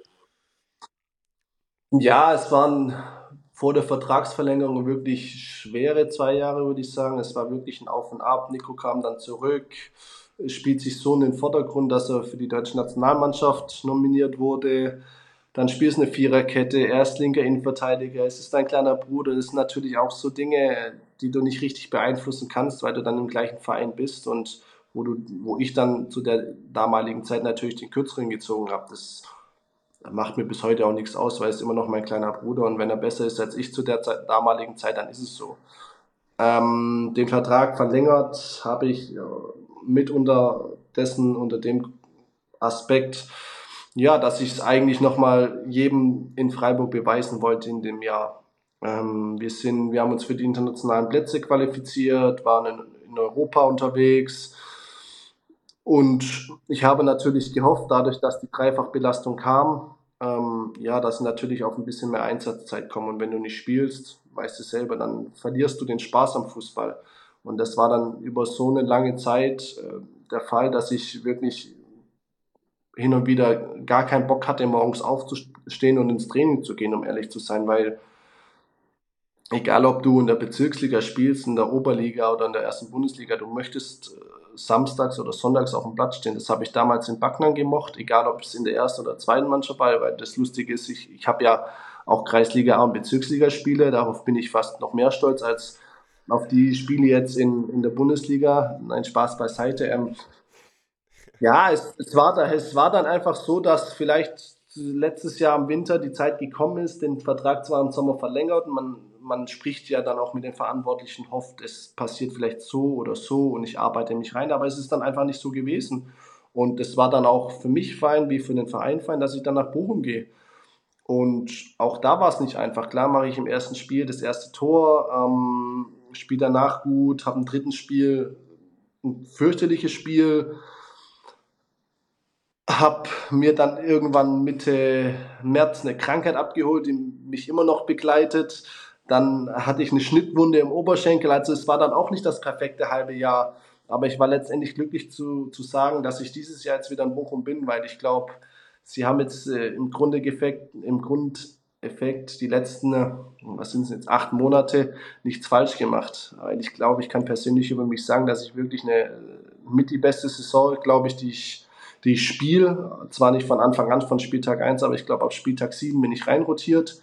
Ja, es waren vor der Vertragsverlängerung wirklich schwere zwei Jahre, würde ich sagen. Es war wirklich ein Auf und Ab. Nico kam dann zurück, spielt sich so in den Vordergrund, dass er für die deutsche Nationalmannschaft nominiert wurde. Dann spielst du eine Viererkette, er ist linker Innenverteidiger, es ist dein kleiner Bruder. Das sind natürlich auch so Dinge, die du nicht richtig beeinflussen kannst, weil du dann im gleichen Verein bist und wo du, wo ich dann zu der damaligen Zeit natürlich den Kürzeren gezogen habe. Das macht mir bis heute auch nichts aus, weil es immer noch mein kleiner Bruder und wenn er besser ist als ich zu der Zeit, damaligen Zeit, dann ist es so. Ähm, den Vertrag verlängert habe ich äh, mit unter dessen, unter dem Aspekt, ja, dass ich es eigentlich nochmal jedem in Freiburg beweisen wollte in dem Jahr. Ähm, wir sind, wir haben uns für die internationalen Plätze qualifiziert, waren in, in Europa unterwegs und ich habe natürlich gehofft, dadurch, dass die Dreifachbelastung kam, ähm, ja, dass sie natürlich auf ein bisschen mehr Einsatzzeit kommen. Und wenn du nicht spielst, weißt du selber, dann verlierst du den Spaß am Fußball. Und das war dann über so eine lange Zeit äh, der Fall, dass ich wirklich hin und wieder gar keinen Bock hatte, morgens aufzustehen und ins Training zu gehen, um ehrlich zu sein, weil egal ob du in der Bezirksliga spielst, in der Oberliga oder in der ersten Bundesliga, du möchtest äh, samstags oder sonntags auf dem Platz stehen. Das habe ich damals in Backnang gemacht, egal ob es in der ersten oder zweiten Mannschaft war, weil das Lustige ist, ich, ich habe ja auch Kreisliga A und Bezirksliga Spiele, darauf bin ich fast noch mehr stolz als auf die Spiele jetzt in, in der Bundesliga. Nein, Spaß beiseite. Ähm, ja, es, es, war da, es war dann einfach so, dass vielleicht letztes Jahr im Winter die Zeit gekommen ist, den Vertrag zwar im Sommer verlängert, man, man spricht ja dann auch mit den Verantwortlichen, hofft, es passiert vielleicht so oder so und ich arbeite mich rein, aber es ist dann einfach nicht so gewesen. Und es war dann auch für mich fein, wie für den Verein fein, dass ich dann nach Bochum gehe. Und auch da war es nicht einfach. Klar mache ich im ersten Spiel das erste Tor, ähm, spiele danach gut, habe im dritten Spiel ein fürchterliches Spiel, habe mir dann irgendwann Mitte März eine Krankheit abgeholt, die mich immer noch begleitet. Dann hatte ich eine Schnittwunde im Oberschenkel. Also es war dann auch nicht das perfekte halbe Jahr. Aber ich war letztendlich glücklich zu, zu sagen, dass ich dieses Jahr jetzt wieder in Bochum bin, weil ich glaube, sie haben jetzt äh, im Grunde Effekt, im Grundeffekt die letzten, äh, was sind es jetzt, acht Monate nichts falsch gemacht. Weil ich glaube, ich kann persönlich über mich sagen, dass ich wirklich eine äh, mit die beste Saison, glaube ich, die ich die ich spiele, zwar nicht von Anfang an von Spieltag eins, aber ich glaube ab Spieltag sieben bin ich reinrotiert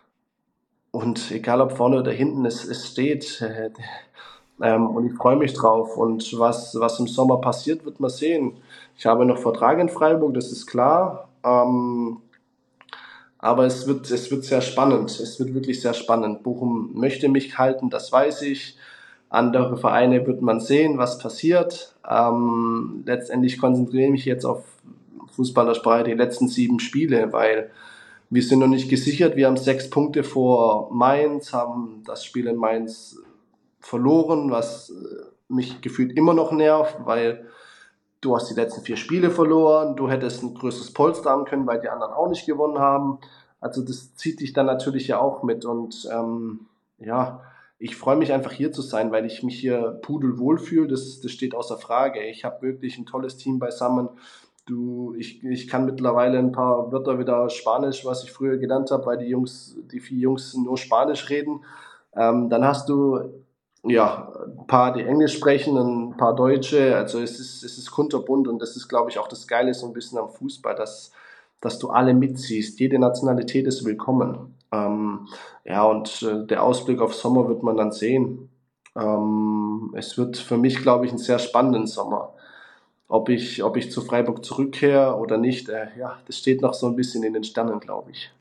und egal ob vorne oder hinten, es, es steht äh, ähm, und ich freue mich drauf und was, was im Sommer passiert, wird man sehen. Ich habe noch Vertrag in Freiburg, das ist klar, ähm, aber es wird, es wird sehr spannend, es wird wirklich sehr spannend. Bochum möchte mich halten, das weiß ich. Andere Vereine wird man sehen, was passiert. Ähm, letztendlich konzentriere ich mich jetzt auf Fußballersprache die letzten sieben Spiele, weil wir sind noch nicht gesichert. Wir haben sechs Punkte vor Mainz, haben das Spiel in Mainz verloren, was äh, mich gefühlt immer noch nervt, weil du hast die letzten vier Spiele verloren, du hättest ein größeres Polster haben können, weil die anderen auch nicht gewonnen haben. Also das zieht dich dann natürlich ja auch mit und ähm, ja, ich freue mich einfach hier zu sein, weil ich mich hier pudelwohl fühle, das, das steht außer Frage. Ich habe wirklich ein tolles Team beisammen. Du, ich, ich kann mittlerweile ein paar Wörter wieder Spanisch, was ich früher gelernt habe, weil die Jungs, die vier Jungs nur Spanisch reden. Ähm, dann hast du ja, ein paar, die Englisch sprechen, ein paar Deutsche. Also es ist, es ist kunterbunt und das ist, glaube ich, auch das Geile so ein bisschen am Fußball, dass, dass du alle mitziehst. Jede Nationalität ist willkommen. Ähm, ja, und äh, der Ausblick auf Sommer wird man dann sehen. Ähm, es wird für mich, glaube ich, ein sehr spannenden Sommer. Ob ich, ob ich zu Freiburg zurückkehre oder nicht, äh, ja, das steht noch so ein bisschen in den Sternen, glaube ich.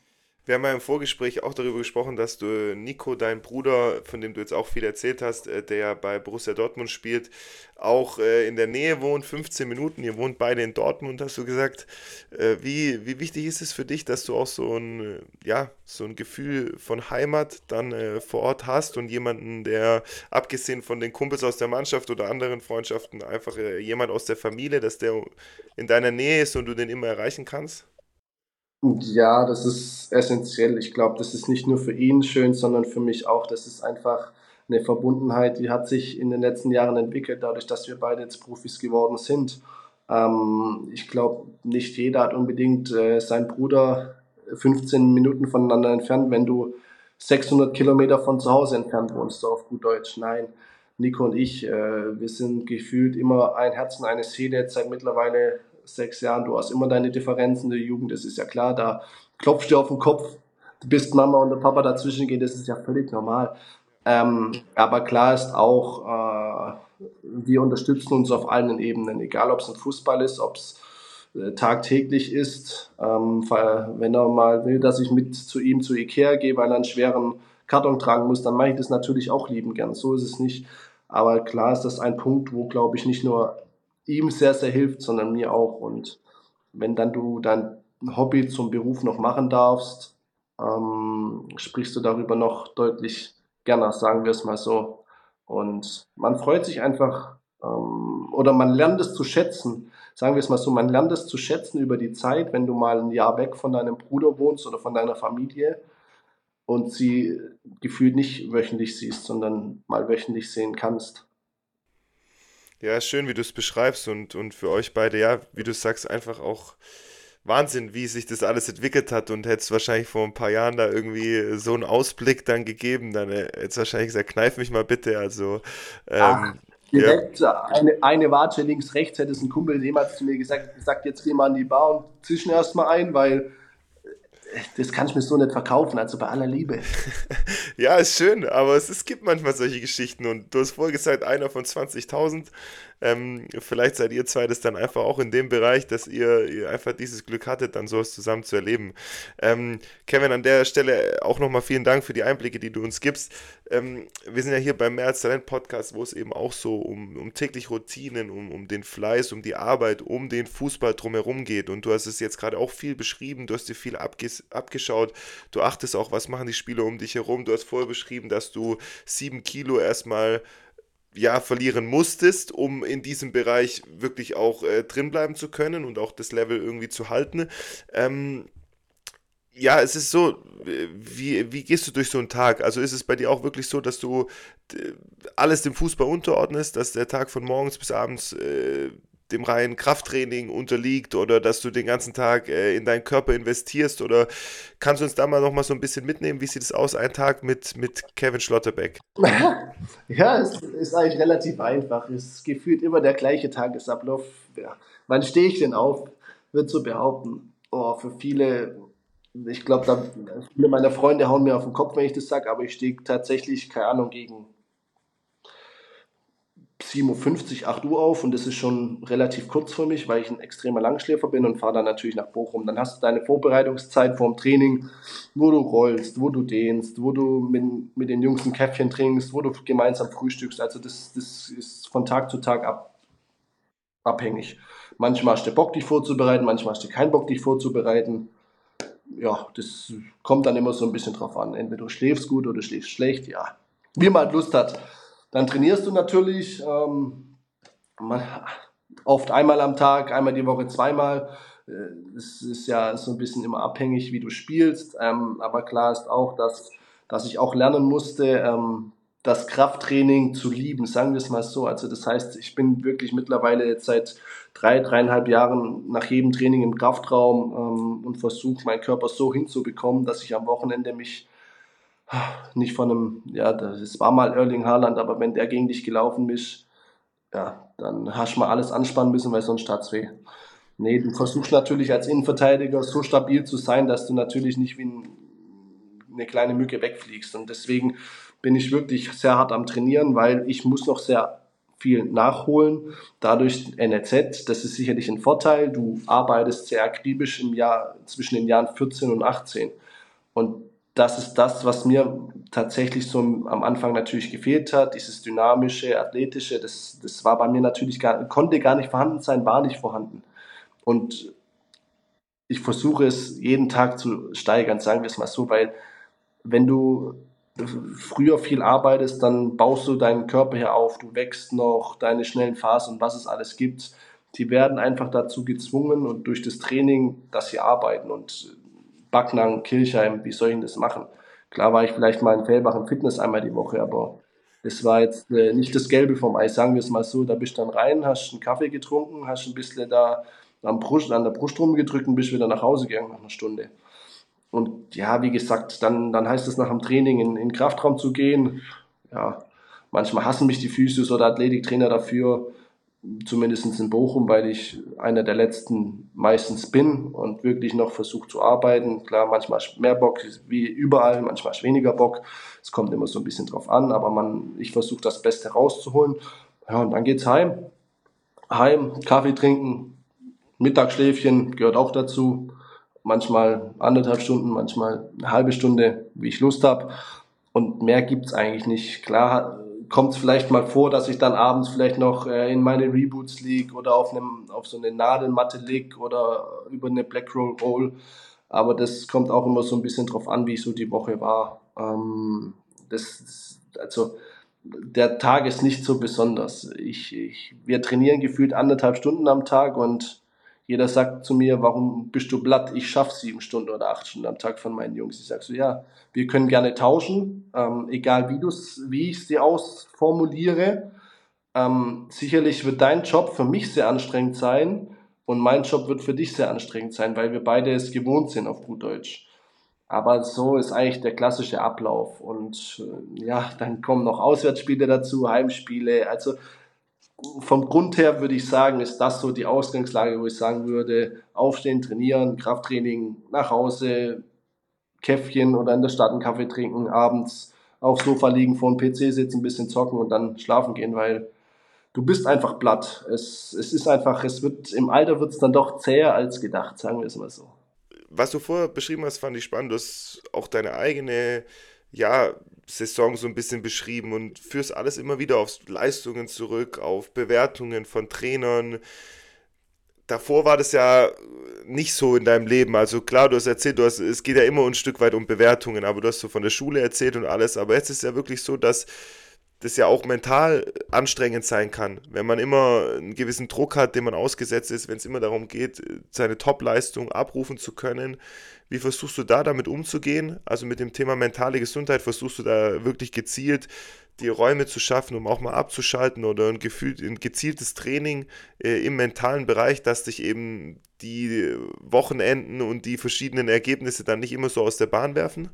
Wir haben ja im Vorgespräch auch darüber gesprochen, dass du Nico, dein Bruder, von dem du jetzt auch viel erzählt hast, äh, der ja bei Borussia Dortmund spielt, auch äh, in der Nähe wohnt, fünfzehn Minuten. Ihr wohnt beide in Dortmund, hast du gesagt. Äh, wie, wie wichtig ist es für dich, dass du auch so ein, äh, ja, so ein Gefühl von Heimat dann äh, vor Ort hast und jemanden, der abgesehen von den Kumpels aus der Mannschaft oder anderen Freundschaften einfach äh, jemand aus der Familie, dass der in deiner Nähe ist und du den immer erreichen kannst? Und ja, das ist essentiell. Ich glaube, das ist nicht nur für ihn schön, sondern für mich auch. Das ist einfach eine Verbundenheit, die hat sich in den letzten Jahren entwickelt, dadurch, dass wir beide jetzt Profis geworden sind. Ähm, ich glaube, nicht jeder hat unbedingt äh, seinen Bruder fünfzehn Minuten voneinander entfernt, wenn du sechshundert Kilometer von zu Hause entfernt wohnst, so auf gut Deutsch. Nein, Nico und ich, äh, wir sind gefühlt immer ein Herz und eine Seele jetzt seit mittlerweile sechs Jahren. Du hast immer deine Differenzen in der Jugend, das ist ja klar, da klopfst du auf den Kopf, du bist Mama und der Papa dazwischen geht, das ist ja völlig normal. Ähm, aber klar ist auch, äh, wir unterstützen uns auf allen Ebenen, egal ob es ein Fußball ist, ob es äh, tagtäglich ist. Ähm, wenn er mal will, dass ich mit zu ihm zu Ikea gehe, weil er einen schweren Karton tragen muss, dann mache ich das natürlich auch lieben gern. So ist es nicht. Aber klar ist das ein Punkt, wo, glaube ich, nicht nur ihm sehr, sehr hilft, sondern mir auch. Und wenn dann du dein Hobby zum Beruf noch machen darfst, ähm, sprichst du darüber noch deutlich gerne, sagen wir es mal so. Und man freut sich einfach, ähm, oder man lernt es zu schätzen, sagen wir es mal so, man lernt es zu schätzen über die Zeit, wenn du mal ein Jahr weg von deinem Bruder wohnst oder von deiner Familie und sie gefühlt nicht wöchentlich siehst, sondern mal wöchentlich sehen kannst. Ja, ist schön, wie du es beschreibst und, und für euch beide, ja, wie du sagst, einfach auch Wahnsinn, wie sich das alles entwickelt hat und hätte es wahrscheinlich vor ein paar Jahren da irgendwie so einen Ausblick dann gegeben, dann äh, hätte es wahrscheinlich gesagt, kneif mich mal bitte, also Ach, ähm, ja, direkt eine, eine Watsche links, rechts hätte es ein Kumpel jemals zu mir gesagt, gesagt, jetzt geh mal an die Bar und zischen erst mal ein, weil das kann ich mir so nicht verkaufen, also bei aller Liebe. ja, ist schön, aber es, es gibt manchmal solche Geschichten und du hast vorher gesagt, einer von zwanzigtausend. Ähm, vielleicht seid ihr zwei das dann einfach auch in dem Bereich, dass ihr, ihr einfach dieses Glück hattet, dann sowas zusammen zu erleben. Ähm, Kevin, an der Stelle auch nochmal vielen Dank für die Einblicke, die du uns gibst. Ähm, wir sind ja hier beim Mehr als Talent Podcast, wo es eben auch so um, um tägliche Routinen, um, um den Fleiß, um die Arbeit, um den Fußball drumherum geht. Und du hast es jetzt gerade auch viel beschrieben, du hast dir viel abges abgeschaut, du achtest auch, was machen die Spieler um dich herum. Du hast vorher beschrieben, dass du sieben Kilo erstmal ja, verlieren musstest, um in diesem Bereich wirklich auch äh, drin bleiben zu können und auch das Level irgendwie zu halten. Ähm, ja, es ist so, äh, wie, wie gehst du durch so einen Tag? Also ist es bei dir auch wirklich so, dass du äh, alles dem Fußball unterordnest, dass der Tag von morgens bis abends äh, dem reinen Krafttraining unterliegt oder dass du den ganzen Tag äh, in deinen Körper investierst oder kannst du uns da mal noch mal so ein bisschen mitnehmen? Wie sieht es aus, ein Tag mit, mit Kevin Schlotterbeck? Ja, es ist eigentlich relativ einfach. Es ist gefühlt immer der gleiche Tagesablauf. Ja. Wann stehe ich denn auf? Wird so behaupten. Oh, für viele, ich glaube, da viele meiner Freunde hauen mir auf den Kopf, wenn ich das sage, aber ich stehe tatsächlich, keine Ahnung, gegen sieben Uhr fünfzig, acht Uhr auf und das ist schon relativ kurz für mich, weil ich ein extremer Langschläfer bin und fahre dann natürlich nach Bochum. Dann hast du deine Vorbereitungszeit vorm Training, wo du rollst, wo du dehnst, wo du mit, mit den Jungs ein Käffchen trinkst, wo du gemeinsam frühstückst. Also das, das ist von Tag zu Tag ab, abhängig. Manchmal hast du Bock, dich vorzubereiten, manchmal hast du keinen Bock, dich vorzubereiten. Ja, das kommt dann immer so ein bisschen drauf an. Entweder du schläfst gut oder du schläfst schlecht, ja. Wie man halt Lust hat. Dann trainierst du natürlich, ähm, man, oft einmal am Tag, einmal die Woche zweimal. Es ist ja so ein bisschen immer abhängig, wie du spielst. Ähm, aber klar ist auch, dass, dass ich auch lernen musste, ähm, das Krafttraining zu lieben, sagen wir es mal so. Also das heißt, ich bin wirklich mittlerweile jetzt seit drei, dreieinhalb Jahren nach jedem Training im Kraftraum ähm, und versuche, meinen Körper so hinzubekommen, dass ich am Wochenende mich nicht von einem, ja, das war mal Erling Haaland, aber wenn der gegen dich gelaufen ist, ja, dann hast du mal alles anspannen müssen, weil sonst tat's weh. Nee, du versuchst natürlich als Innenverteidiger so stabil zu sein, dass du natürlich nicht wie ein, eine kleine Mücke wegfliegst. Und deswegen bin ich wirklich sehr hart am Trainieren, weil ich muss noch sehr viel nachholen. Dadurch N L Z, das ist sicherlich ein Vorteil. Du arbeitest sehr akribisch im Jahr zwischen den Jahren vierzehn und achtzehn. Und das ist das, was mir tatsächlich so am Anfang natürlich gefehlt hat. Dieses dynamische, athletische, das, das war bei mir natürlich gar, konnte gar nicht vorhanden sein, war nicht vorhanden. Und ich versuche es jeden Tag zu steigern, sagen wir es mal so, weil wenn du früher viel arbeitest, dann baust du deinen Körper hier auf, du wächst noch, deine schnellen Phasen und was es alles gibt, die werden einfach dazu gezwungen und durch das Training, dass sie arbeiten und Backnang, Kirchheim, wie soll ich denn das machen? Klar war ich vielleicht mal in Fellbach im Fitness einmal die Woche, aber das war jetzt äh, nicht das Gelbe vom Eis, sagen wir es mal so. Da bist du dann rein, hast einen Kaffee getrunken, hast ein bisschen da am Brust, an der Brust rumgedrückt und bist wieder nach Hause gegangen nach einer Stunde. Und ja, wie gesagt, dann, dann heißt es nach dem Training in, in den Kraftraum zu gehen. Ja, manchmal hassen mich die Physios oder Athletiktrainer dafür, zumindest in Bochum, weil ich einer der letzten meistens bin und wirklich noch versuche zu arbeiten. Klar, manchmal hast du mehr Bock, wie überall, manchmal hast du weniger Bock. Es kommt immer so ein bisschen drauf an, aber man, ich versuche das Beste rauszuholen. Ja, und dann geht's heim. Heim, Kaffee trinken, Mittagsschläfchen gehört auch dazu. Manchmal anderthalb Stunden, manchmal eine halbe Stunde, wie ich Lust habe. Und mehr gibt's eigentlich nicht. Klar kommt es vielleicht mal vor, dass ich dann abends vielleicht noch äh, in meine Reboots lieg oder auf einem auf so eine Nadelmatte lieg oder über eine Black Roll Roll. Aber das kommt auch immer so ein bisschen drauf an, wie so die Woche war. Ähm, das, also der Tag ist nicht so besonders. Ich, ich, wir trainieren gefühlt anderthalb Stunden am Tag und jeder sagt zu mir, warum bist du platt? Ich schaffe sieben Stunden oder acht Stunden am Tag von meinen Jungs. Ich sage so, ja, wir können gerne tauschen, ähm, egal wie, du's, wie ich es dir ausformuliere. Ähm, sicherlich wird dein Job für mich sehr anstrengend sein und mein Job wird für dich sehr anstrengend sein, weil wir beide es gewohnt sind auf gut Deutsch. Aber so ist eigentlich der klassische Ablauf. Und äh, ja, dann kommen noch Auswärtsspiele dazu, Heimspiele. Also vom Grund her würde ich sagen, ist das so die Ausgangslage, wo ich sagen würde, aufstehen, trainieren, Krafttraining, nach Hause, Käffchen oder in der Stadt einen Kaffee trinken, abends aufs Sofa liegen, vor dem P C sitzen, ein bisschen zocken und dann schlafen gehen, weil du bist einfach platt. Es, es ist einfach, es wird, im Alter wird es dann doch zäher als gedacht, sagen wir es mal so. Was du vorher beschrieben hast, fand ich spannend. Du hast auch deine eigene, ja, Saison so ein bisschen beschrieben und führst alles immer wieder auf Leistungen zurück, auf Bewertungen von Trainern. Davor war das ja nicht so in deinem Leben. Also klar, du hast erzählt, du hast, es geht ja immer ein Stück weit um Bewertungen, aber du hast so von der Schule erzählt und alles. Aber jetzt ist es ja wirklich so, dass das ja auch mental anstrengend sein kann, wenn man immer einen gewissen Druck hat, dem man ausgesetzt ist, wenn es immer darum geht, seine Top-Leistung abrufen zu können. Wie versuchst du da damit umzugehen? Also mit dem Thema mentale Gesundheit, versuchst du da wirklich gezielt die Räume zu schaffen, um auch mal abzuschalten oder ein, Gefühl, ein gezieltes Training äh, im mentalen Bereich, dass dich eben die Wochenenden und die verschiedenen Ergebnisse dann nicht immer so aus der Bahn werfen?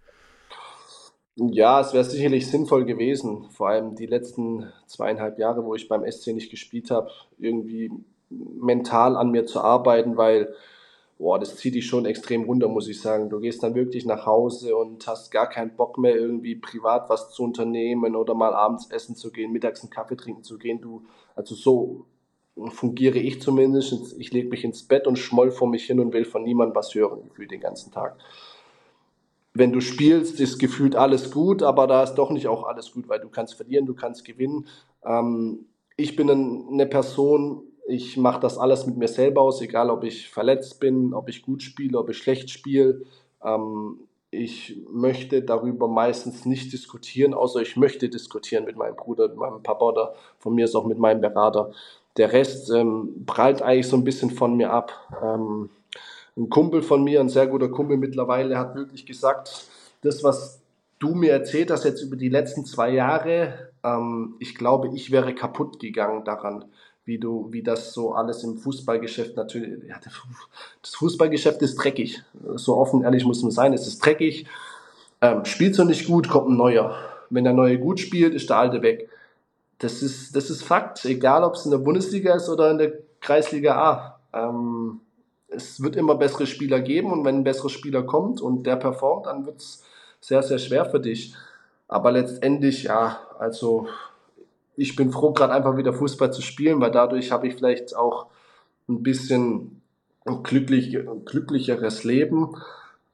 Ja, es wäre sicherlich sinnvoll gewesen, vor allem die letzten zweieinhalb Jahre, wo ich beim S C nicht gespielt habe, irgendwie mental an mir zu arbeiten, weil boah, das zieht dich schon extrem runter, muss ich sagen. Du gehst dann wirklich nach Hause und hast gar keinen Bock mehr, irgendwie privat was zu unternehmen oder mal abends essen zu gehen, mittags einen Kaffee trinken zu gehen. Du, also so fungiere ich zumindest. Ich lege mich ins Bett und schmoll vor mich hin und will von niemandem was hören, gefühlt den ganzen Tag. Wenn du spielst, ist gefühlt alles gut, aber da ist doch nicht auch alles gut, weil du kannst verlieren, du kannst gewinnen. Ähm, ich bin eine Person, ich mache das alles mit mir selber aus, egal ob ich verletzt bin, ob ich gut spiele, ob ich schlecht spiele. Ähm, ich möchte darüber meistens nicht diskutieren, außer ich möchte diskutieren mit meinem Bruder, mit meinem Papa oder von mir ist auch mit meinem Berater. Der Rest ähm, prallt eigentlich so ein bisschen von mir ab. Ähm, ein Kumpel von mir, ein sehr guter Kumpel mittlerweile, hat wirklich gesagt, das, was du mir erzählt hast jetzt über die letzten zwei Jahre, ähm, ich glaube, ich wäre kaputt gegangen daran, wie du, wie das so alles im Fußballgeschäft natürlich, ja, das Fußballgeschäft ist dreckig. So offen ehrlich muss man sein, es ist dreckig. Ähm, spielst du nicht gut, kommt ein neuer. Wenn der neue gut spielt, ist der alte weg. Das ist, das ist Fakt, egal ob es in der Bundesliga ist oder in der Kreisliga A. Ähm, es wird immer bessere Spieler geben und wenn ein besserer Spieler kommt und der performt, dann wird es sehr, sehr schwer für dich. Aber letztendlich, ja, also ich bin froh, gerade einfach wieder Fußball zu spielen, weil dadurch habe ich vielleicht auch ein bisschen ein glücklich, ein glücklicheres Leben.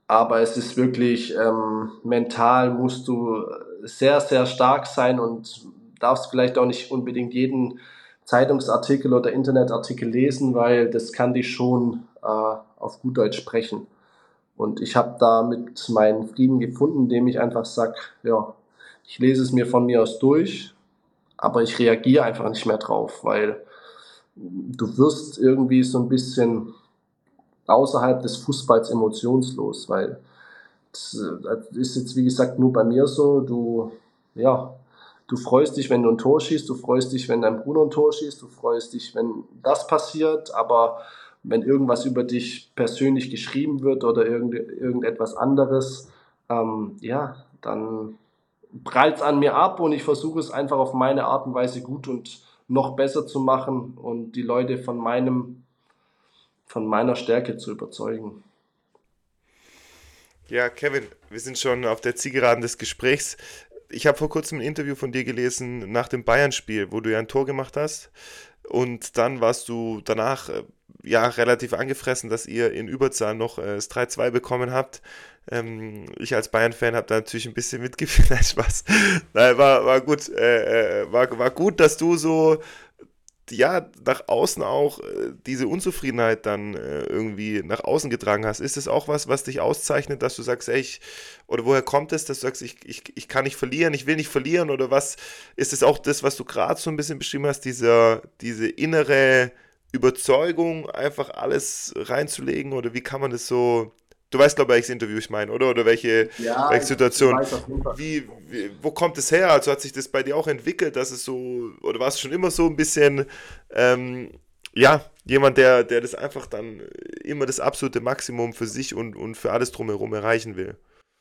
aber es ist wirklich, ähm, mental musst du sehr, sehr stark sein und darfst vielleicht auch nicht unbedingt jeden Zeitungsartikel oder Internetartikel lesen, weil das kann dich schon äh, auf gut Deutsch sprechen. Und ich habe damit meinen Frieden gefunden, indem ich einfach sag, ja, ich lese es mir von mir aus durch, aber ich reagiere einfach nicht mehr drauf, weil du wirst irgendwie so ein bisschen außerhalb des Fußballs emotionslos, weil das äh, ist jetzt wie gesagt nur bei mir so, du, ja, du freust dich, wenn du ein Tor schießt, du freust dich, wenn dein Bruder ein Tor schießt, du freust dich, wenn das passiert, aber wenn irgendwas über dich persönlich geschrieben wird oder irgend, irgendetwas anderes, ähm, ja, dann prallt es an mir ab und ich versuche es einfach auf meine Art und Weise gut und noch besser zu machen und die Leute von meinem, von meiner Stärke zu überzeugen. Ja, Kevin, wir sind schon auf der Zielgeraden des Gesprächs. Ich habe vor kurzem ein Interview von dir gelesen nach dem Bayern-Spiel, wo du ja ein Tor gemacht hast. Und dann warst du danach äh, ja relativ angefressen, dass ihr in Überzahl noch äh, das drei zwei bekommen habt. Ähm, ich als Bayern-Fan habe da natürlich ein bisschen mitgefühlt. Nein, Spaß. Nein, war, war gut. Äh, äh, war, war gut, dass du so ja, nach außen auch äh, diese Unzufriedenheit dann äh, irgendwie nach außen getragen hast. Ist es auch was, was dich auszeichnet, dass du sagst, ey, ich, oder woher kommt es, dass du sagst, ich, ich, ich kann nicht verlieren, ich will nicht verlieren, oder was ist es auch das, was du gerade so ein bisschen beschrieben hast, dieser, diese innere Überzeugung, einfach alles reinzulegen, oder wie kann man das so, du weißt, glaube ich, welches Interview ich meine, oder? Oder welche, Ja, welche ich, ich Situation, weiß auf jeden Fall. wie, wie, wo kommt es her? Also hat sich das bei dir auch entwickelt, dass es so, oder war es schon immer so ein bisschen, ähm, ja, jemand, der, der das einfach dann immer das absolute Maximum für sich und, und für alles drumherum erreichen will?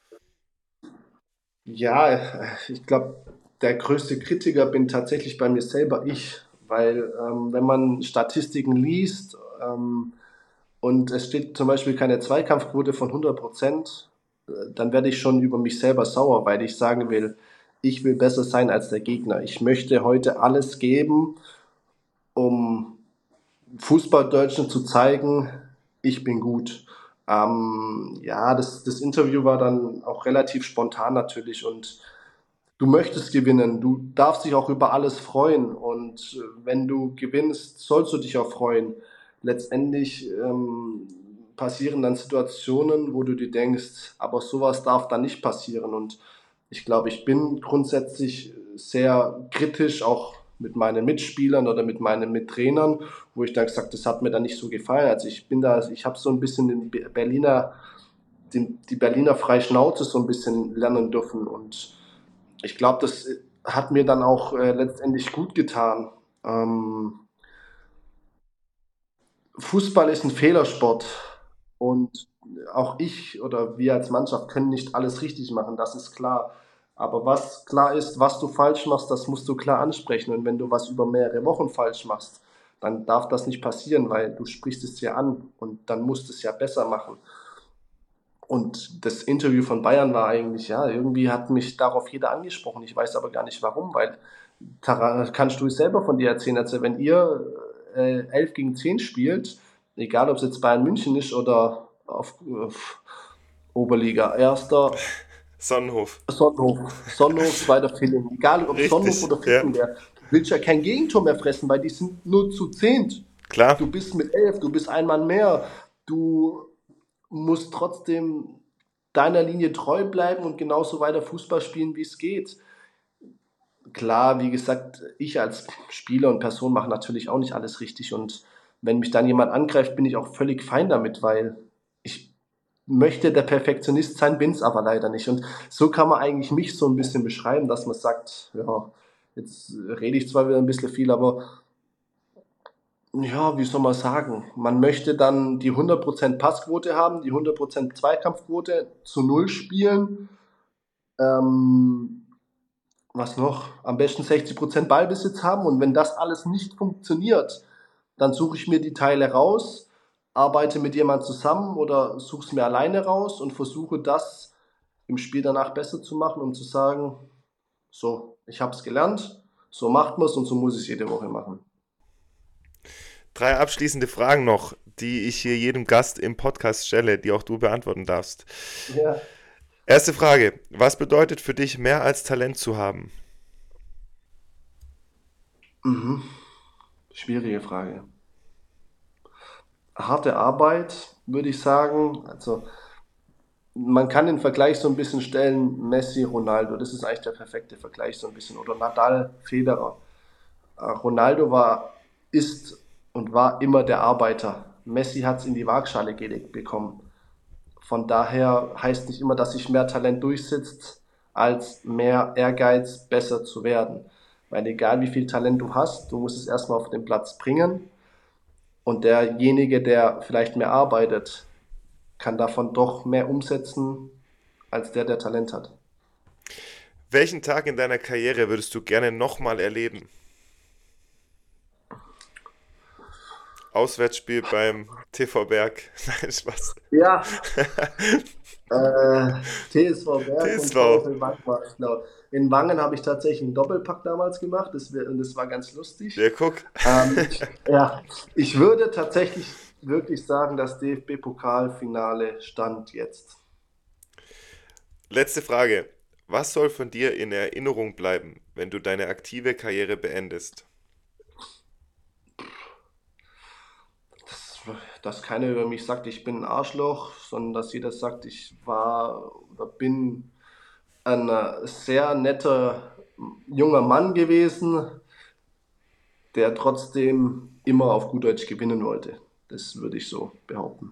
Ja, ich glaube, der größte Kritiker bin tatsächlich bei mir selber ich, weil ähm, wenn man Statistiken liest ähm, und es steht zum Beispiel keine Zweikampfquote von hundert Prozent, äh, dann werde ich schon über mich selber sauer, weil ich sagen will, ich will besser sein als der Gegner. Ich möchte heute alles geben, um Fußballdeutschen zu zeigen, ich bin gut. Ähm, ja, das, das Interview war dann auch relativ spontan natürlich und du möchtest gewinnen, du darfst dich auch über alles freuen und äh, wenn du gewinnst, sollst du dich auch freuen. Letztendlich ähm, passieren dann Situationen, wo du dir denkst, aber sowas darf dann nicht passieren und ich glaube, ich bin grundsätzlich sehr kritisch, auch mit meinen Mitspielern oder mit meinen Mittrainern, wo ich dann gesagt, das hat mir dann nicht so gefallen. Also ich bin da, ich habe so ein bisschen den Berliner, den, die Berliner freie Schnauze so ein bisschen lernen dürfen und ich glaube, das hat mir dann auch äh, letztendlich gut getan. Ähm, Fußball ist ein Fehlersport und auch ich oder wir als Mannschaft können nicht alles richtig machen, das ist klar. Aber was klar ist, was du falsch machst, das musst du klar ansprechen. Und wenn du was über mehrere Wochen falsch machst, dann darf das nicht passieren, weil du sprichst es ja an und dann musst du es ja besser machen. Und das Interview von Bayern war eigentlich, ja, irgendwie hat mich darauf jeder angesprochen. Ich weiß aber gar nicht warum, weil Tara, kannst du es selber von dir erzählen, also wenn ihr äh, elf gegen zehn spielt, egal ob es jetzt Bayern München ist oder auf, auf Oberliga, erster Sonnenhof. Sonnenhof, Sonnenhof, zweiter Vierling, egal ob Sonnenhof Richtig, oder ja, Vierling, du willst ja kein Gegentor mehr fressen, weil die sind nur zu zehnt. klar. Du bist mit elf, du bist ein Mann mehr, du musst trotzdem deiner Linie treu bleiben und genauso weiter Fußball spielen, wie es geht. Klar, wie gesagt, ich als Spieler und Person mache natürlich auch nicht alles richtig und wenn mich dann jemand angreift, bin ich auch völlig fein damit, weil ich möchte der Perfektionist sein, bin es aber leider nicht. Und so kann man eigentlich mich so ein bisschen beschreiben, dass man sagt, ja, jetzt rede ich zwar wieder ein bisschen viel, aber ja, wie soll man sagen? Man möchte dann die hundert Prozent Passquote haben, die hundert Prozent Zweikampfquote zu Null spielen. Ähm, was noch? Am besten sechzig Prozent Ballbesitz haben. Und wenn das alles nicht funktioniert, dann suche ich mir die Teile raus, arbeite mit jemand zusammen oder suche es mir alleine raus und versuche das im Spiel danach besser zu machen, um zu sagen, so, ich habe es gelernt, so macht man es und so muss ich es jede Woche machen. Drei abschließende Fragen noch, die ich hier jedem Gast im Podcast stelle, die auch du beantworten darfst. Ja. Erste Frage, was bedeutet für dich mehr als Talent zu haben? Mhm. Schwierige Frage. Harte Arbeit, würde ich sagen. Also man kann den Vergleich so ein bisschen stellen, Messi, Ronaldo, das ist eigentlich der perfekte Vergleich so ein bisschen. Oder Nadal, Federer. Äh, Ronaldo war, ist und war immer der Arbeiter. Messi hat es in die Waagschale gelegt bekommen. Von daher heißt nicht immer, dass sich mehr Talent durchsetzt, als mehr Ehrgeiz, besser zu werden. Weil egal wie viel Talent du hast, du musst es erstmal auf den Platz bringen. Und derjenige, der vielleicht mehr arbeitet, kann davon doch mehr umsetzen, als der, der Talent hat. Welchen Tag in deiner Karriere würdest du gerne nochmal erleben? Auswärtsspiel beim T V Berg. Nein, Spaß. Ja, äh, T S V Berg und T S V. VfL Wangen war ich, genau. In Wangen habe ich tatsächlich einen Doppelpack damals gemacht, das, wär, und das war ganz lustig. Ja, guck. Ähm, ich, ja, ich würde tatsächlich wirklich sagen, das D F B-Pokalfinale stand jetzt. Letzte Frage. Was soll von dir in Erinnerung bleiben, wenn du deine aktive Karriere beendest? Dass, dass keiner über mich sagt, ich bin ein Arschloch, sondern dass jeder sagt, ich war oder bin ein äh, sehr netter junger Mann gewesen, der trotzdem immer auf gut Deutsch gewinnen wollte. Das würde ich so behaupten.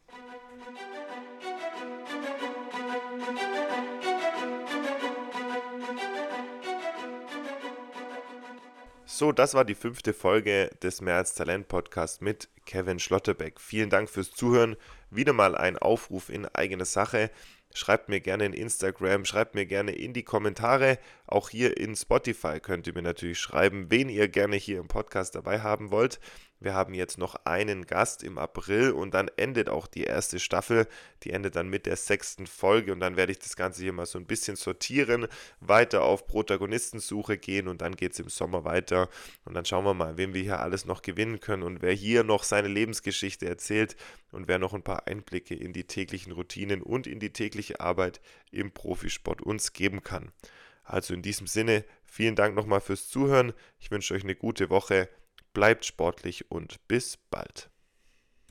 So, das war die fünfte Folge des Mehr als Talent Podcast mit Kevin Schlotterbeck. Vielen Dank fürs Zuhören. Wieder mal ein Aufruf in eigener Sache. Schreibt mir gerne in Instagram, schreibt mir gerne in die Kommentare. Auch hier in Spotify könnt ihr mir natürlich schreiben, wen ihr gerne hier im Podcast dabei haben wollt. Wir haben jetzt noch einen Gast im April und dann endet auch die erste Staffel. Die endet dann mit der sechsten Folge und dann werde ich das Ganze hier mal so ein bisschen sortieren, weiter auf Protagonistensuche gehen und dann geht es im Sommer weiter. Und dann schauen wir mal, wem wir hier alles noch gewinnen können und wer hier noch seine Lebensgeschichte erzählt und wer noch ein paar Einblicke in die täglichen Routinen und in die tägliche Arbeit im Profisport uns geben kann. Also in diesem Sinne, vielen Dank nochmal fürs Zuhören. Ich wünsche euch eine gute Woche. Bleibt sportlich und bis bald.